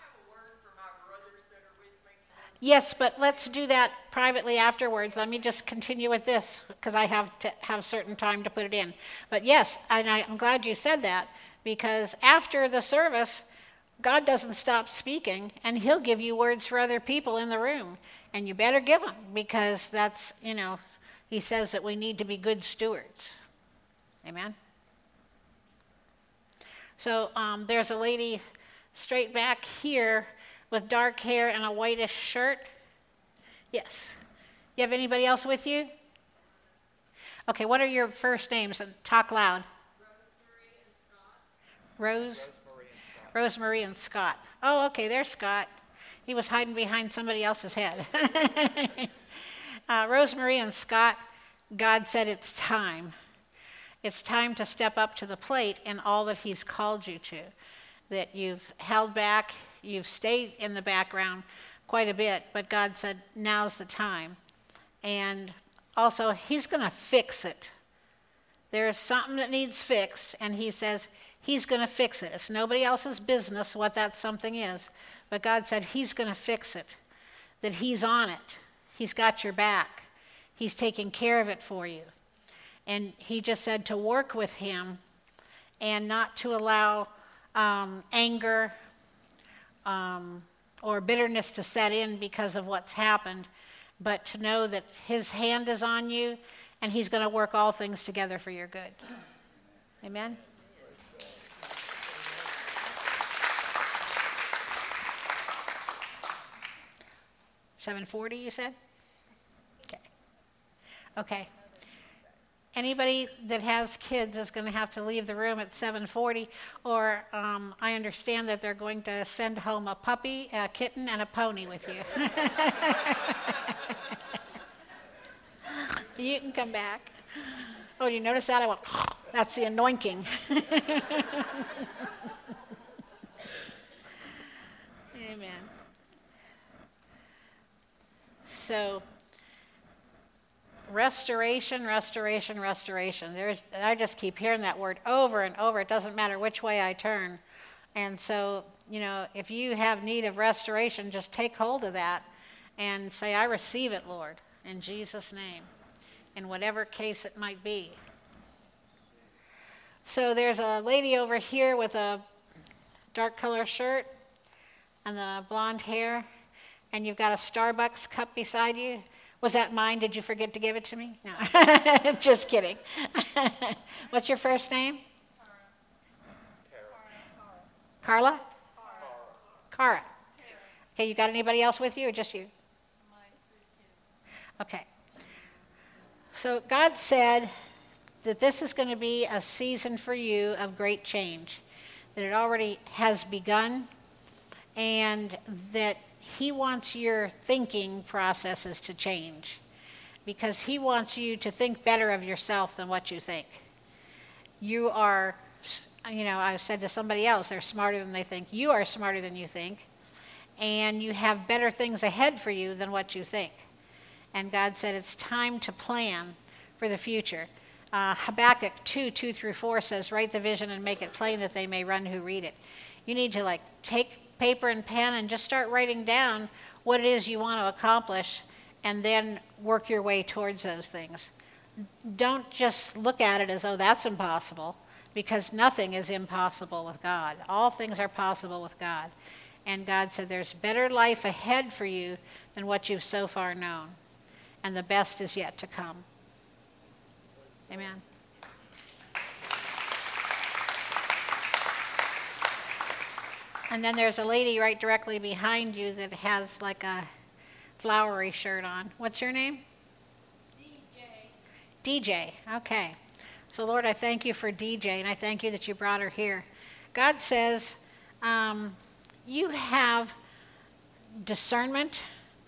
Yes, but let's do that privately afterwards. Let me just continue with this because I have to have certain time to put it in. But yes, and I'm glad you said that because after the service, God doesn't stop speaking and he'll give you words for other people in the room. And you better give them because that's, he says that we need to be good stewards. Amen? So there's a lady straight back here with dark hair and a whitish shirt. Yes. You have anybody else with you? Okay, what are your first names? And talk loud. Rosemary and Scott. Oh, okay, there's Scott. He was hiding behind somebody else's head. Rosemary and Scott, God said it's time. It's time to step up to the plate in all that he's called you to. That you've held back, you've stayed in the background quite a bit, but God said, now's the time. And also, he's going to fix it. There's something that needs fixed, and he says he's going to fix it. It's nobody else's business what that something is, but God said he's going to fix it, that he's on it. He's got your back. He's taking care of it for you. And he just said to work with him and not to allow anger or bitterness to set in because of what's happened, but to know that his hand is on you and he's going to work all things together for your good. Amen? $740, you said? Okay. Anybody that has kids is going to have to leave the room at 7:40, or I understand that they're going to send home a puppy, a kitten, and a pony with you. You can come back. Oh, you notice that? I went, that's the anointing. Amen. So, restoration. I just keep hearing that word over and over. It doesn't matter which way I turn. And so, if you have need of restoration, just take hold of that and say, I receive it, Lord, in Jesus' name, in whatever case it might be. So there's a lady over here with a dark color shirt and the blonde hair, and you've got a Starbucks cup beside you. Was that mine? Did you forget to give it to me? No. Just kidding. What's your first name? Carla? Cara. Okay, you got anybody else with you or just you? Okay. So God said that this is going to be a season for you of great change, that it already has begun, and that he wants your thinking processes to change because he wants you to think better of yourself than what you think. You are, I said to somebody else, they're smarter than they think. You are smarter than you think, and you have better things ahead for you than what you think. And God said it's time to plan for the future. Habakkuk 2:2-4 says, write the vision and make it plain that they may run who read it. You need to take paper and pen and just start writing down what it is you want to accomplish and then work your way towards those things. Don't just look at it as, oh, that's impossible, because nothing is impossible with God. All things are possible with God. And God said there's better life ahead for you than what you've so far known, and the best is yet to come. Amen. And then there's a lady right directly behind you that has like a flowery shirt on. What's your name? DJ. Okay. So Lord, I thank you for DJ, and I thank you that you brought her here. God says you have discernment,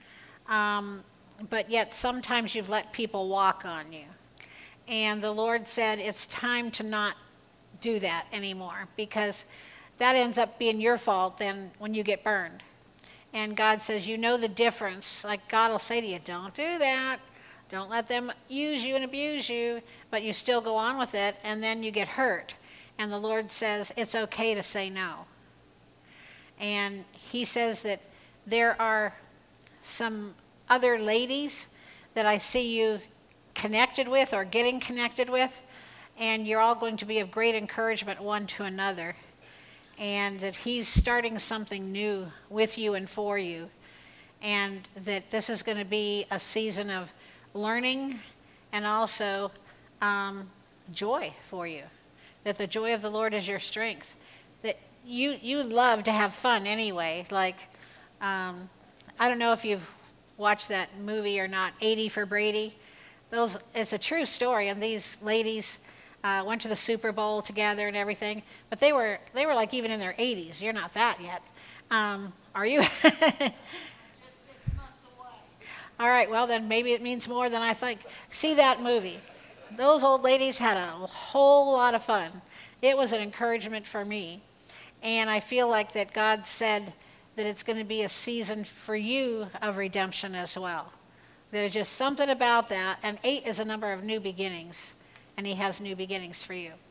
but yet sometimes you've let people walk on you. And the Lord said it's time to not do that anymore, because that ends up being your fault then when you get burned. And God says, you know the difference. Like God will say to you, don't do that. Don't let them use you and abuse you, but you still go on with it, and then you get hurt. And the Lord says it's okay to say no. And he says that there are some other ladies that I see you connected with or getting connected with, and you're all going to be of great encouragement one to another. And that he's starting something new with you and for you. And that this is going to be a season of learning and also joy for you. That the joy of the Lord is your strength. That you love to have fun anyway. Like, I don't know if you've watched that movie or not, 80 for Brady. It's a true story, and these ladies went to the Super Bowl together and everything, but they were like even in their 80s. You're not that yet. Are you? Just 6 months away. All right, well then maybe it means more than I think. See that movie. Those old ladies had a whole lot of fun. It was an encouragement for me. And I feel like that God said that it's going to be a season for you of redemption as well. There's just something about that, and 8 is a number of new beginnings. And he has new beginnings for you.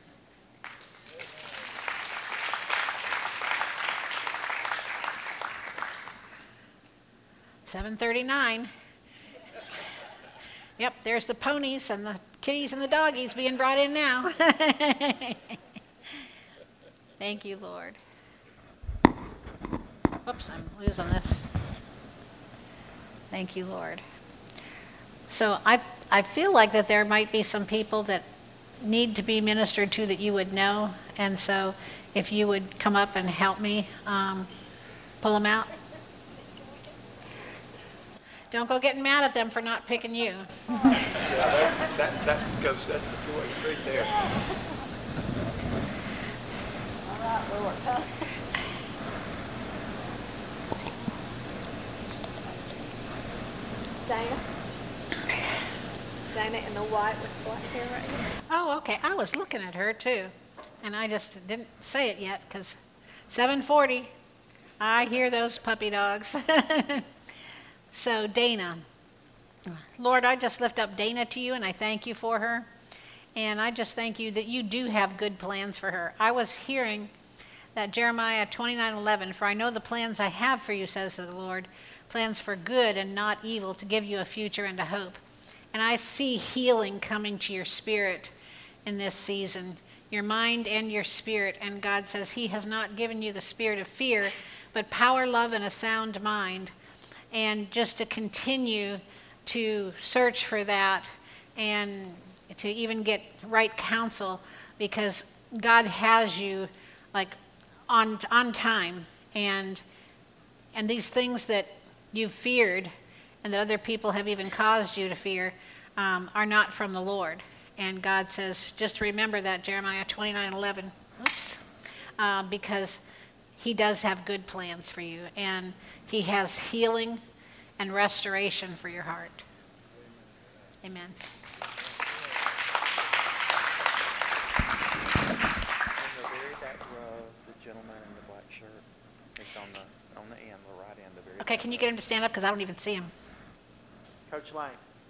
$7:39. Yep, there's the ponies and the kitties and the doggies being brought in now. Thank you, Lord. Whoops, I'm losing this. Thank you, Lord. So I feel like that there might be some people that need to be ministered to that you would know. And so if you would come up and help me pull them out. Don't go getting mad at them for not picking you. Yeah, that's the situation right there. All right, Lord. Dana in the white with black hair right here. Oh, okay. I was looking at her too. And I just didn't say it yet because 7:40, I hear those puppy dogs. So Dana, Lord, I just lift up Dana to you and I thank you for her. And I just thank you that you do have good plans for her. I was hearing that Jeremiah 29:11, for I know the plans I have for you, says the Lord, plans for good and not evil, to give you a future and a hope. And I see healing coming to your spirit in this season, your mind and your spirit. And God says he has not given you the spirit of fear, but power, love, and a sound mind. And just to continue to search for that and to even get right counsel, because God has you like on time. And these things that you've feared and that other people have even caused you to fear are not from the Lord. And God says, just remember that, Jeremiah 29:11. Because he does have good plans for you, and he has healing and restoration for your heart. Amen. In the very back row, the gentleman in the black shirt is on the end, the right end, the very Okay, can you get him to stand up, because I don't even see him. Coach Lane.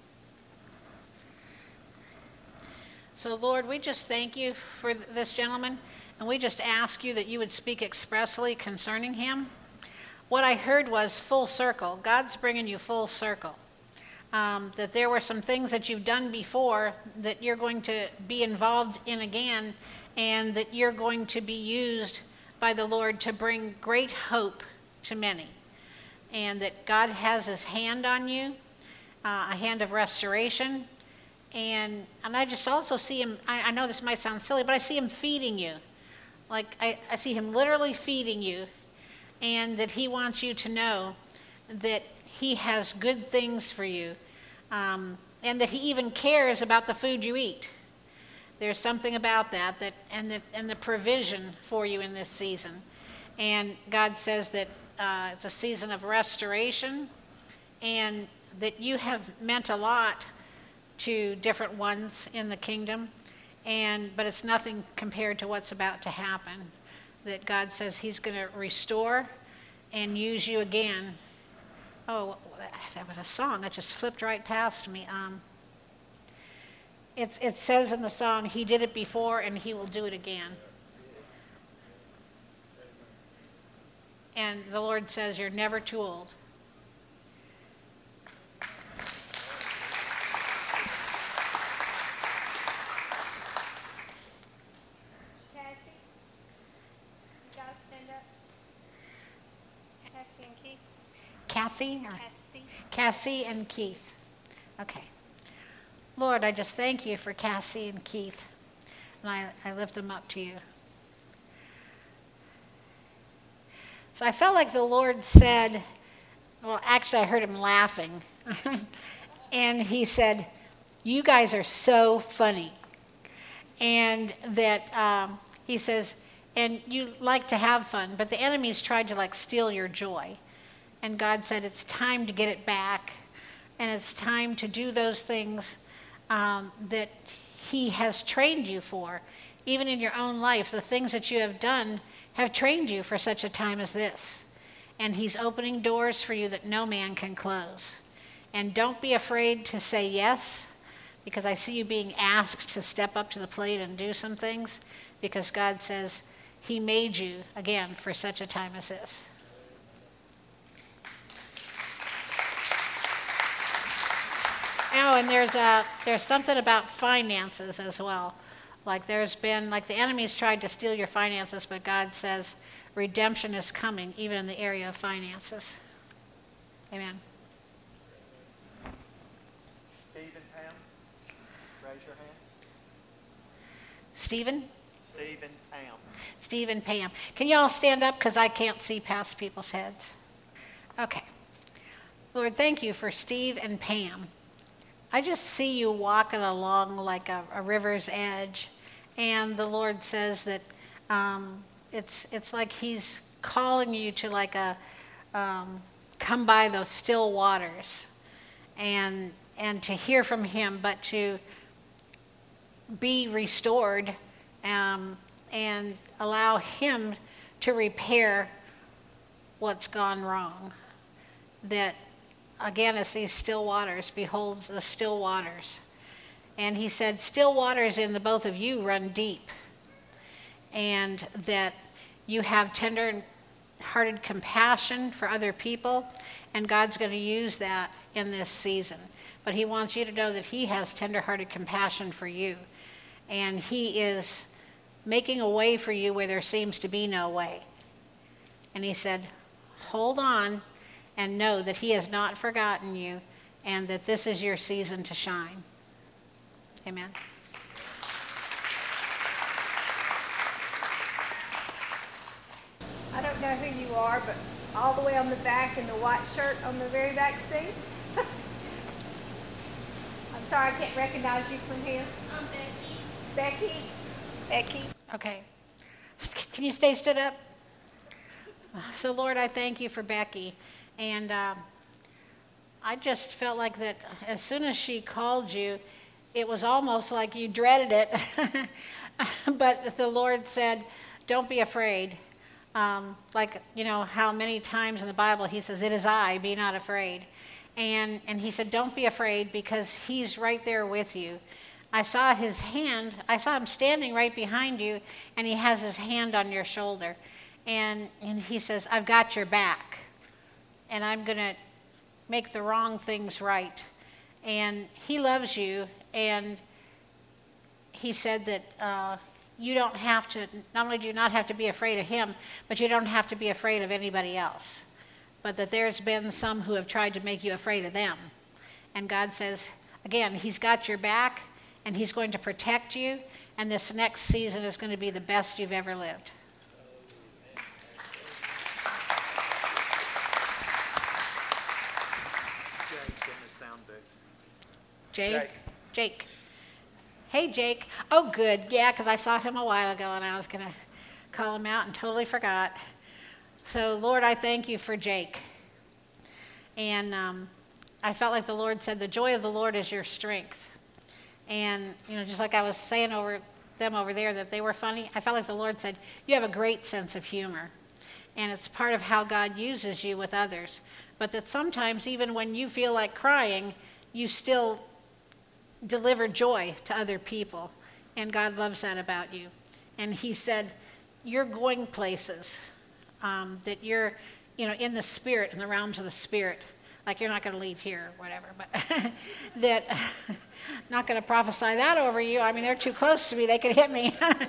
So, Lord, we just thank you for this gentleman, and we just ask you that you would speak expressly concerning him. What I heard was full circle. God's bringing you full circle. That there were some things that you've done before that you're going to be involved in again, and that you're going to be used by the Lord to bring great hope to many. And that God has his hand on you, a hand of restoration. And I just also see him, I know this might sound silly, but I see him feeding you. Like I see him literally feeding you, and that he wants you to know that he has good things for you, and that he even cares about the food you eat. There's something about that, and the provision for you in this season. And God says that it's a season of restoration, and that you have meant a lot to different ones in the kingdom, but it's nothing compared to what's about to happen. that God says he's going to restore and use you again. Oh, that was a song that just flipped right past me. It says in the song, he did it before and he will do it again. And the Lord says, you're never too old. Cassie, you guys stand up. Cassie and Keith. Kathy? Or Cassie. Cassie and Keith. Okay. Lord, I just thank you for Cassie and Keith. And I lift them up to you. So I felt like the Lord said, well, actually I heard him laughing. And he said, you guys are so funny. And that he says, and you like to have fun, but the enemy's tried to like steal your joy. And God said, it's time to get it back. And it's time to do those things that he has trained you for. Even in your own life, the things that you have done have trained you for such a time as this. And he's opening doors for you that no man can close. And don't be afraid to say yes, because I see you being asked to step up to the plate and do some things, because God says he made you, again, for such a time as this. Oh, and there's something about finances as well. Like there's been, like the enemy's tried to steal your finances, but God says redemption is coming, even in the area of finances. Amen. Steve and Pam, raise your hand. Stephen? Steve and Pam. Steve and Pam. Can you all stand up, because I can't see past people's heads? Okay. Lord, thank you for Steve and Pam. I just see you walking along like a river's edge, and the Lord says that it's like he's calling you to like a come by those still waters, and to hear from him, but to be restored and allow him to repair what's gone wrong. That again, it's these still waters. Behold the still waters. And he said, still waters in the both of you run deep. And that you have tender-hearted compassion for other people. And God's going to use that in this season. But he wants you to know that he has tender-hearted compassion for you. And he is making a way for you where there seems to be no way. And he said, hold on. And know that he has not forgotten you, and that this is your season to shine. Amen. I don't know who you are, but all the way on the back in the white shirt on the very back seat. I'm sorry, I can't recognize you from here. I'm Becky. Becky. Okay. Can you stay stood up? So, Lord, I thank you for Becky. And I just felt like that as soon as she called you, it was almost like you dreaded it. But the Lord said, don't be afraid. Like, you know, how many times in the Bible he says, it is I, be not afraid. And he said, don't be afraid, because he's right there with you. I saw his hand. I saw him standing right behind you, and he has his hand on your shoulder. And he says, I've got your back. And I'm going to make the wrong things right. And he loves you, and he said that you don't have to, not only do you not have to be afraid of him, but you don't have to be afraid of anybody else. But that there's been some who have tried to make you afraid of them. And God says, again, he's got your back, and he's going to protect you, and this next season is going to be the best you've ever lived. Jake. Hey, Jake. Oh, good. Yeah, because I saw him a while ago, and I was going to call him out and totally forgot. So, Lord, I thank you for Jake. And I felt like the Lord said, the joy of the Lord is your strength. And, you know, just like I was saying over them over there that they were funny, I felt like the Lord said, you have a great sense of humor. And it's part of how God uses you with others. But that sometimes, even when you feel like crying, you still deliver joy to other people. And God loves that about you. And he said, you're going places, that you're, in the spirit, in the realms of the spirit. Like you're not going to leave here or whatever. But that, not going to prophesy that over you. I mean, they're too close to me. They could hit me.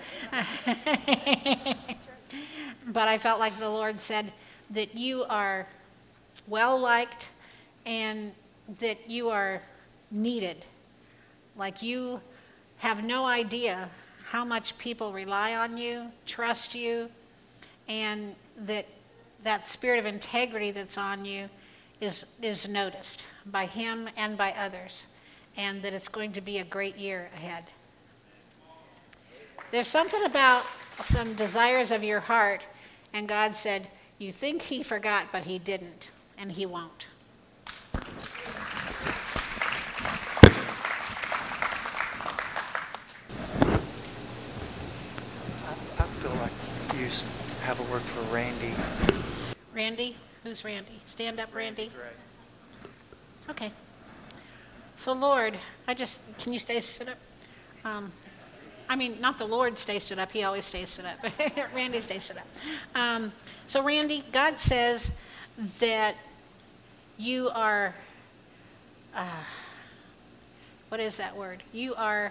But I felt like the Lord said that you are well-liked and that you are needed. Like you have no idea how much people rely on you, trust you, and that spirit of integrity that's on you is noticed by him and by others, and that it's going to be a great year ahead. There's something about some desires of your heart, and God said, you think he forgot, but he didn't, and he won't. I feel like you have a word for Randy. Randy? Who's Randy? Stand up, Randy. Okay. So Lord, can you stay stood up? Not the Lord stay stood up. He always stays stood up. Randy stays stood up. So Randy, God says that you are, what is that word? You are,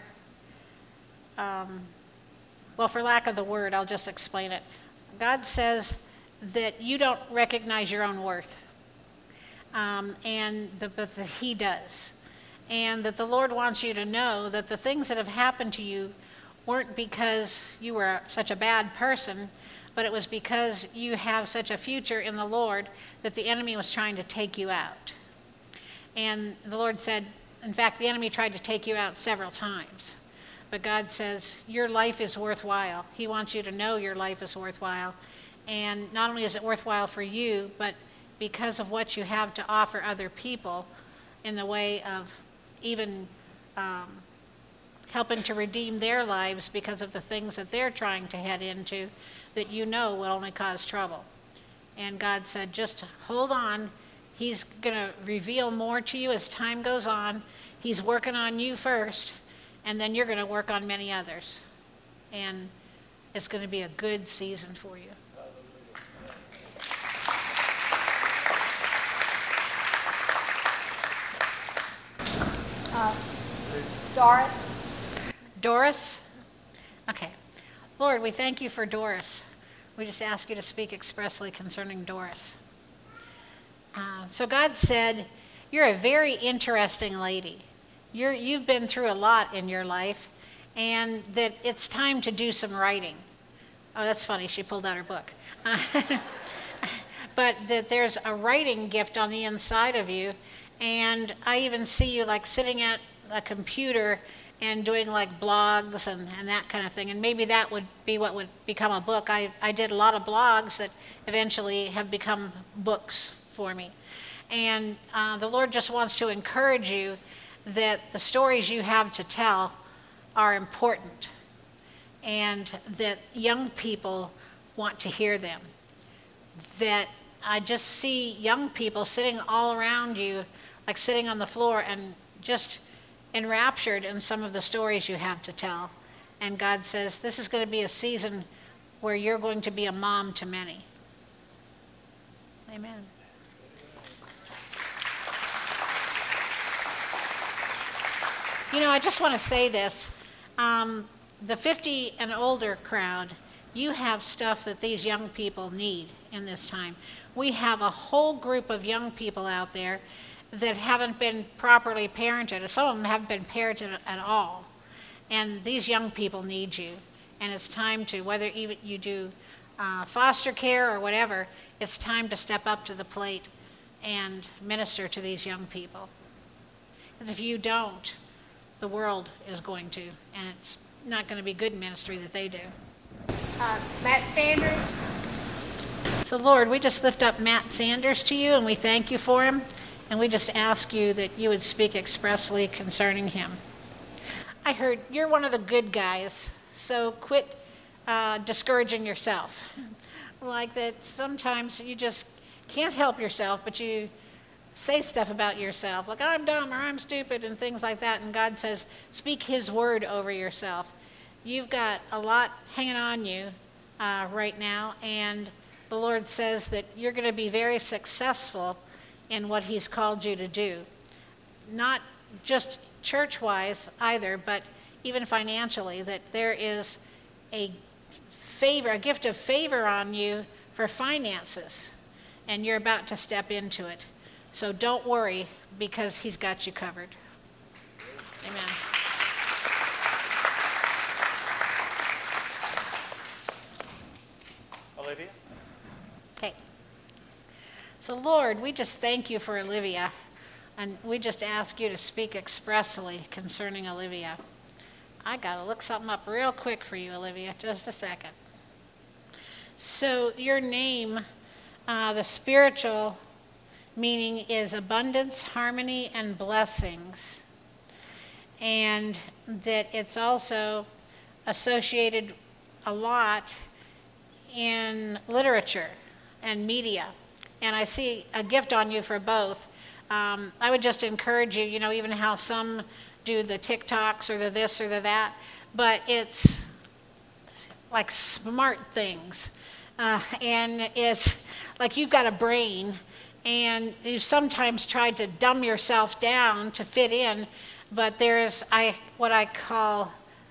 for lack of the word, I'll just explain it. God says that you don't recognize your own worth, but that he does. And that the Lord wants you to know that the things that have happened to you weren't because you were such a bad person, but it was because you have such a future in the Lord that the enemy was trying to take you out. And the Lord said, in fact, the enemy tried to take you out several times. But God says, your life is worthwhile. He wants you to know your life is worthwhile. And not only is it worthwhile for you, but because of what you have to offer other people in the way of even helping to redeem their lives because of the things that they're trying to head into that will only cause trouble. And God said, just hold on. He's going to reveal more to you as time goes on. He's working on you first, and then you're going to work on many others. And it's going to be a good season for you. Doris? Okay. Lord, we thank you for Doris. We just ask you to speak expressly concerning Doris. So God said, you're a very interesting lady. You've been through a lot in your life, and that it's time to do some writing. Oh, that's funny. She pulled out her book. But that there's a writing gift on the inside of you, and I even see you like sitting at a computer and doing like blogs and that kind of thing. And maybe that would be what would become a book. I did a lot of blogs that eventually have become books for me. And the Lord just wants to encourage you that the stories you have to tell are important and that young people want to hear them. That I just see young people sitting all around you, like sitting on the floor and just enraptured in some of the stories you have to tell. And God says, this is going to be a season where you're going to be a mom to many. Amen. I just want to say this. The 50 and older crowd, you have stuff that these young people need in this time. We have a whole group of young people out there that haven't been properly parented. Some of them haven't been parented at all. And these young people need you. And it's time to, whether even you do foster care or whatever, it's time to step up to the plate and minister to these young people. Because if you don't, the world is going to, and it's not going to be good ministry that they do. Matt Standard. So Lord, we just lift up Matt Sanders to you, and we thank you for him. And we just ask you that you would speak expressly concerning him. I heard you're one of the good guys, So quit discouraging yourself. Like that sometimes you just can't help yourself, but you say stuff about yourself, like I'm dumb or I'm stupid and things like that. And God says, speak his word over yourself. You've got a lot hanging on you right now, and the Lord says that you're going to be very successful in what he's called you to do. Not just church-wise either, but even financially, that there is a gift of favor on you for finances, and you're about to step into it. So don't worry, because he's got you covered. Amen. Olivia? Okay. So Lord, we just thank you for Olivia, and we just ask you to speak expressly concerning Olivia. I got to look something up real quick for you, Olivia, just a second. So your name, the spiritual meaning is abundance, harmony, and blessings. And that it's also associated a lot in literature and media. And I see a gift on you for both. I would just encourage you, even how some do the TikToks or the this or the that, but it's like smart things. And it's like you've got a brain, and you sometimes tried to dumb yourself down to fit in, but there's what I call,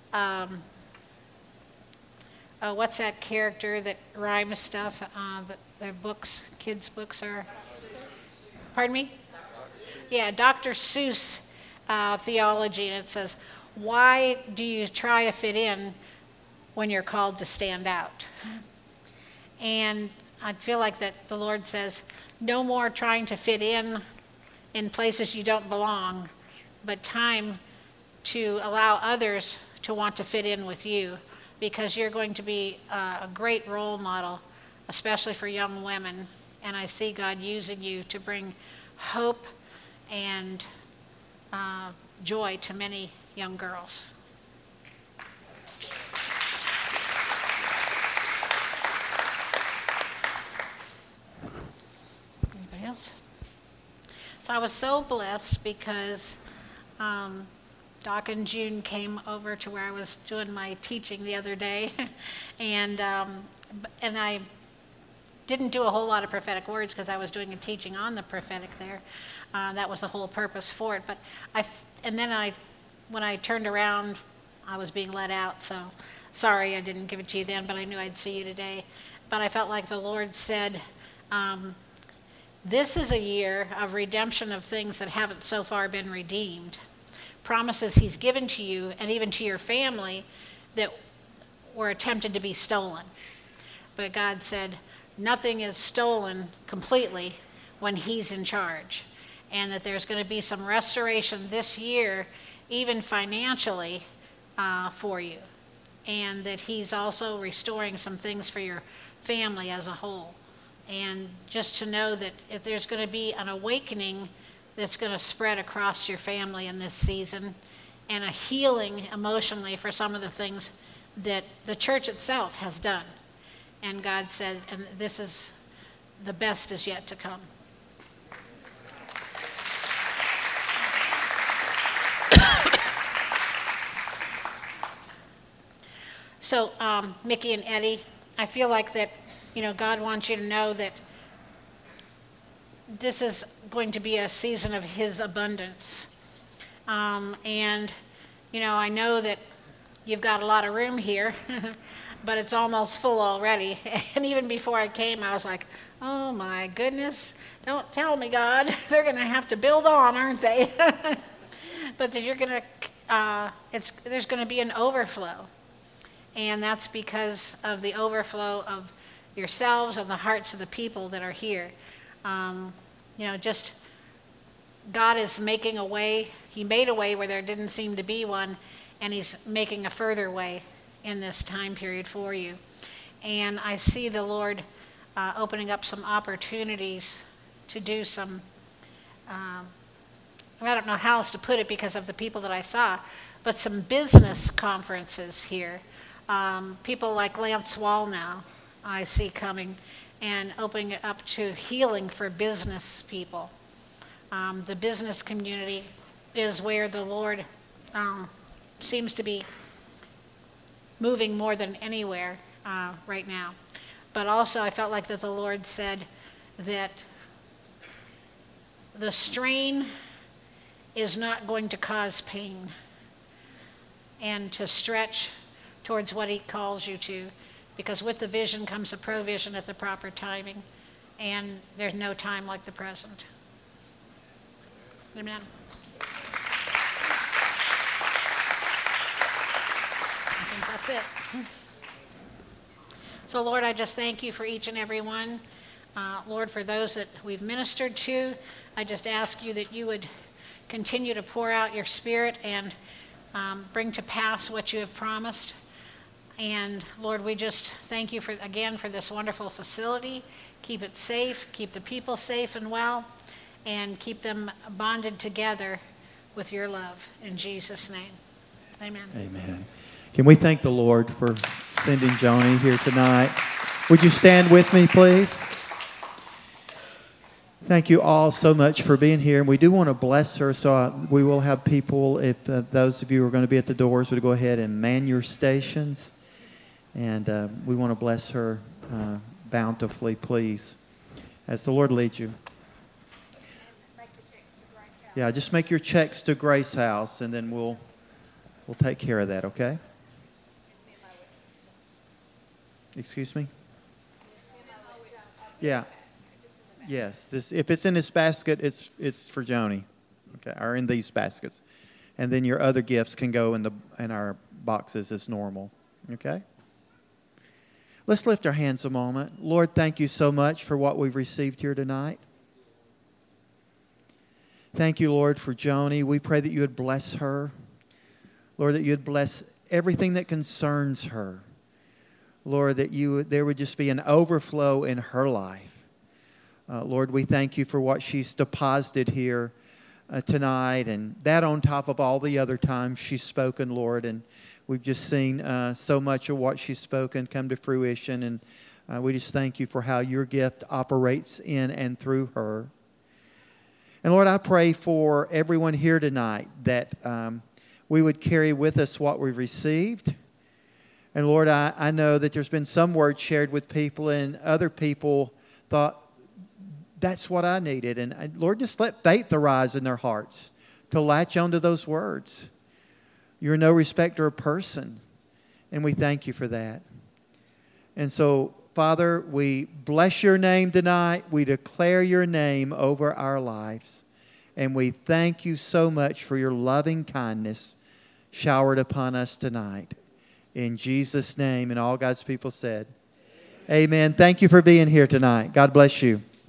what's that character that rhymes stuff? Their books, kids' books are, pardon me? Yeah, Dr. Seuss theology, and it says, why do you try to fit in when you're called to stand out? And I feel like that the Lord says, no more trying to fit in places you don't belong, but time to allow others to want to fit in with you, because you're going to be a great role model, especially for young women. And I see God using you to bring hope and joy to many young girls. Anybody else? So I was so blessed because Doc and June came over to where I was doing my teaching the other day, and I didn't do a whole lot of prophetic words because I was doing a teaching on the prophetic there. That was the whole purpose for it. But when I turned around, I was being let out. So sorry I didn't give it to you then, but I knew I'd see you today. But I felt like the Lord said, this is a year of redemption of things that haven't so far been redeemed. Promises he's given to you and even to your family that were attempted to be stolen. But God said, nothing is stolen completely when he's in charge. And that there's going to be some restoration this year, even financially, for you. And that he's also restoring some things for your family as a whole. And just to know that if there's going to be an awakening that's going to spread across your family in this season, and a healing emotionally for some of the things that the church itself has done. And God said, and this is the best is yet to come. So, Mickey and Eddie, I feel like that, God wants you to know that this is going to be a season of his abundance. And, I know that you've got a lot of room here, but it's almost full already. And even before I came, I was like, oh my goodness, don't tell me, God. They're going to have to build on, aren't they? But there's going to be an overflow. And that's because of the overflow of yourselves and the hearts of the people that are here. Just God is making a way. He made a way where there didn't seem to be one, and he's making a further way in this time period for you. And I see the Lord opening up some opportunities to do some, I don't know how else to put it because of the people that I saw, but some business conferences here. People like Lance Wallnow I see coming and opening it up to healing for business people. The business community is where the Lord seems to be moving more than anywhere right now. But also I felt like that the Lord said that the strain is not going to cause pain, and to stretch towards what he calls you to, because with the vision comes the provision at the proper timing, and there's no time like the present. Amen. I think that's it. So Lord, I just thank you for each and every one. Lord, for those that we've ministered to, I just ask you that you would continue to pour out your Spirit and bring to pass what you have promised. And Lord, we just thank you again for this wonderful facility. Keep it safe, keep the people safe and well, and keep them bonded together with your love. In Jesus' name, amen. Amen. Can we thank the Lord for sending Joni here tonight? Would you stand with me, please? Thank you all so much for being here. And we do want to bless her, so we will have people, if those of you who are going to be at the doors, would go ahead and man your stations. And we want to bless her bountifully, please, as the Lord leads you. Yeah, just make your checks to Grace House, and then we'll take care of that, okay? Excuse me? Yeah. Yes. If it's in this basket, it's for Joni, okay, or in these baskets, and then your other gifts can go in our boxes as normal, okay? Let's lift our hands a moment. Lord, thank you so much for what we've received here tonight. Thank you, Lord, for Joni. We pray that you would bless her. Lord, that you would bless everything that concerns her. Lord, that there would just be an overflow in her life. Lord, we thank you for what she's deposited here tonight, and that on top of all the other times she's spoken, Lord. And we've just seen so much of what she's spoken come to fruition, and we just thank you for how your gift operates in and through her. And Lord, I pray for everyone here tonight that we would carry with us what we've received. And Lord, I know that there's been some words shared with people, and other people thought, that's what I needed. And Lord, just let faith arise in their hearts to latch onto those words. You're no respecter of person, and we thank you for that. And so, Father, we bless your name tonight. We declare your name over our lives. And we thank you so much for your loving kindness showered upon us tonight. In Jesus' name, and all God's people said, amen. Thank you for being here tonight. God bless you.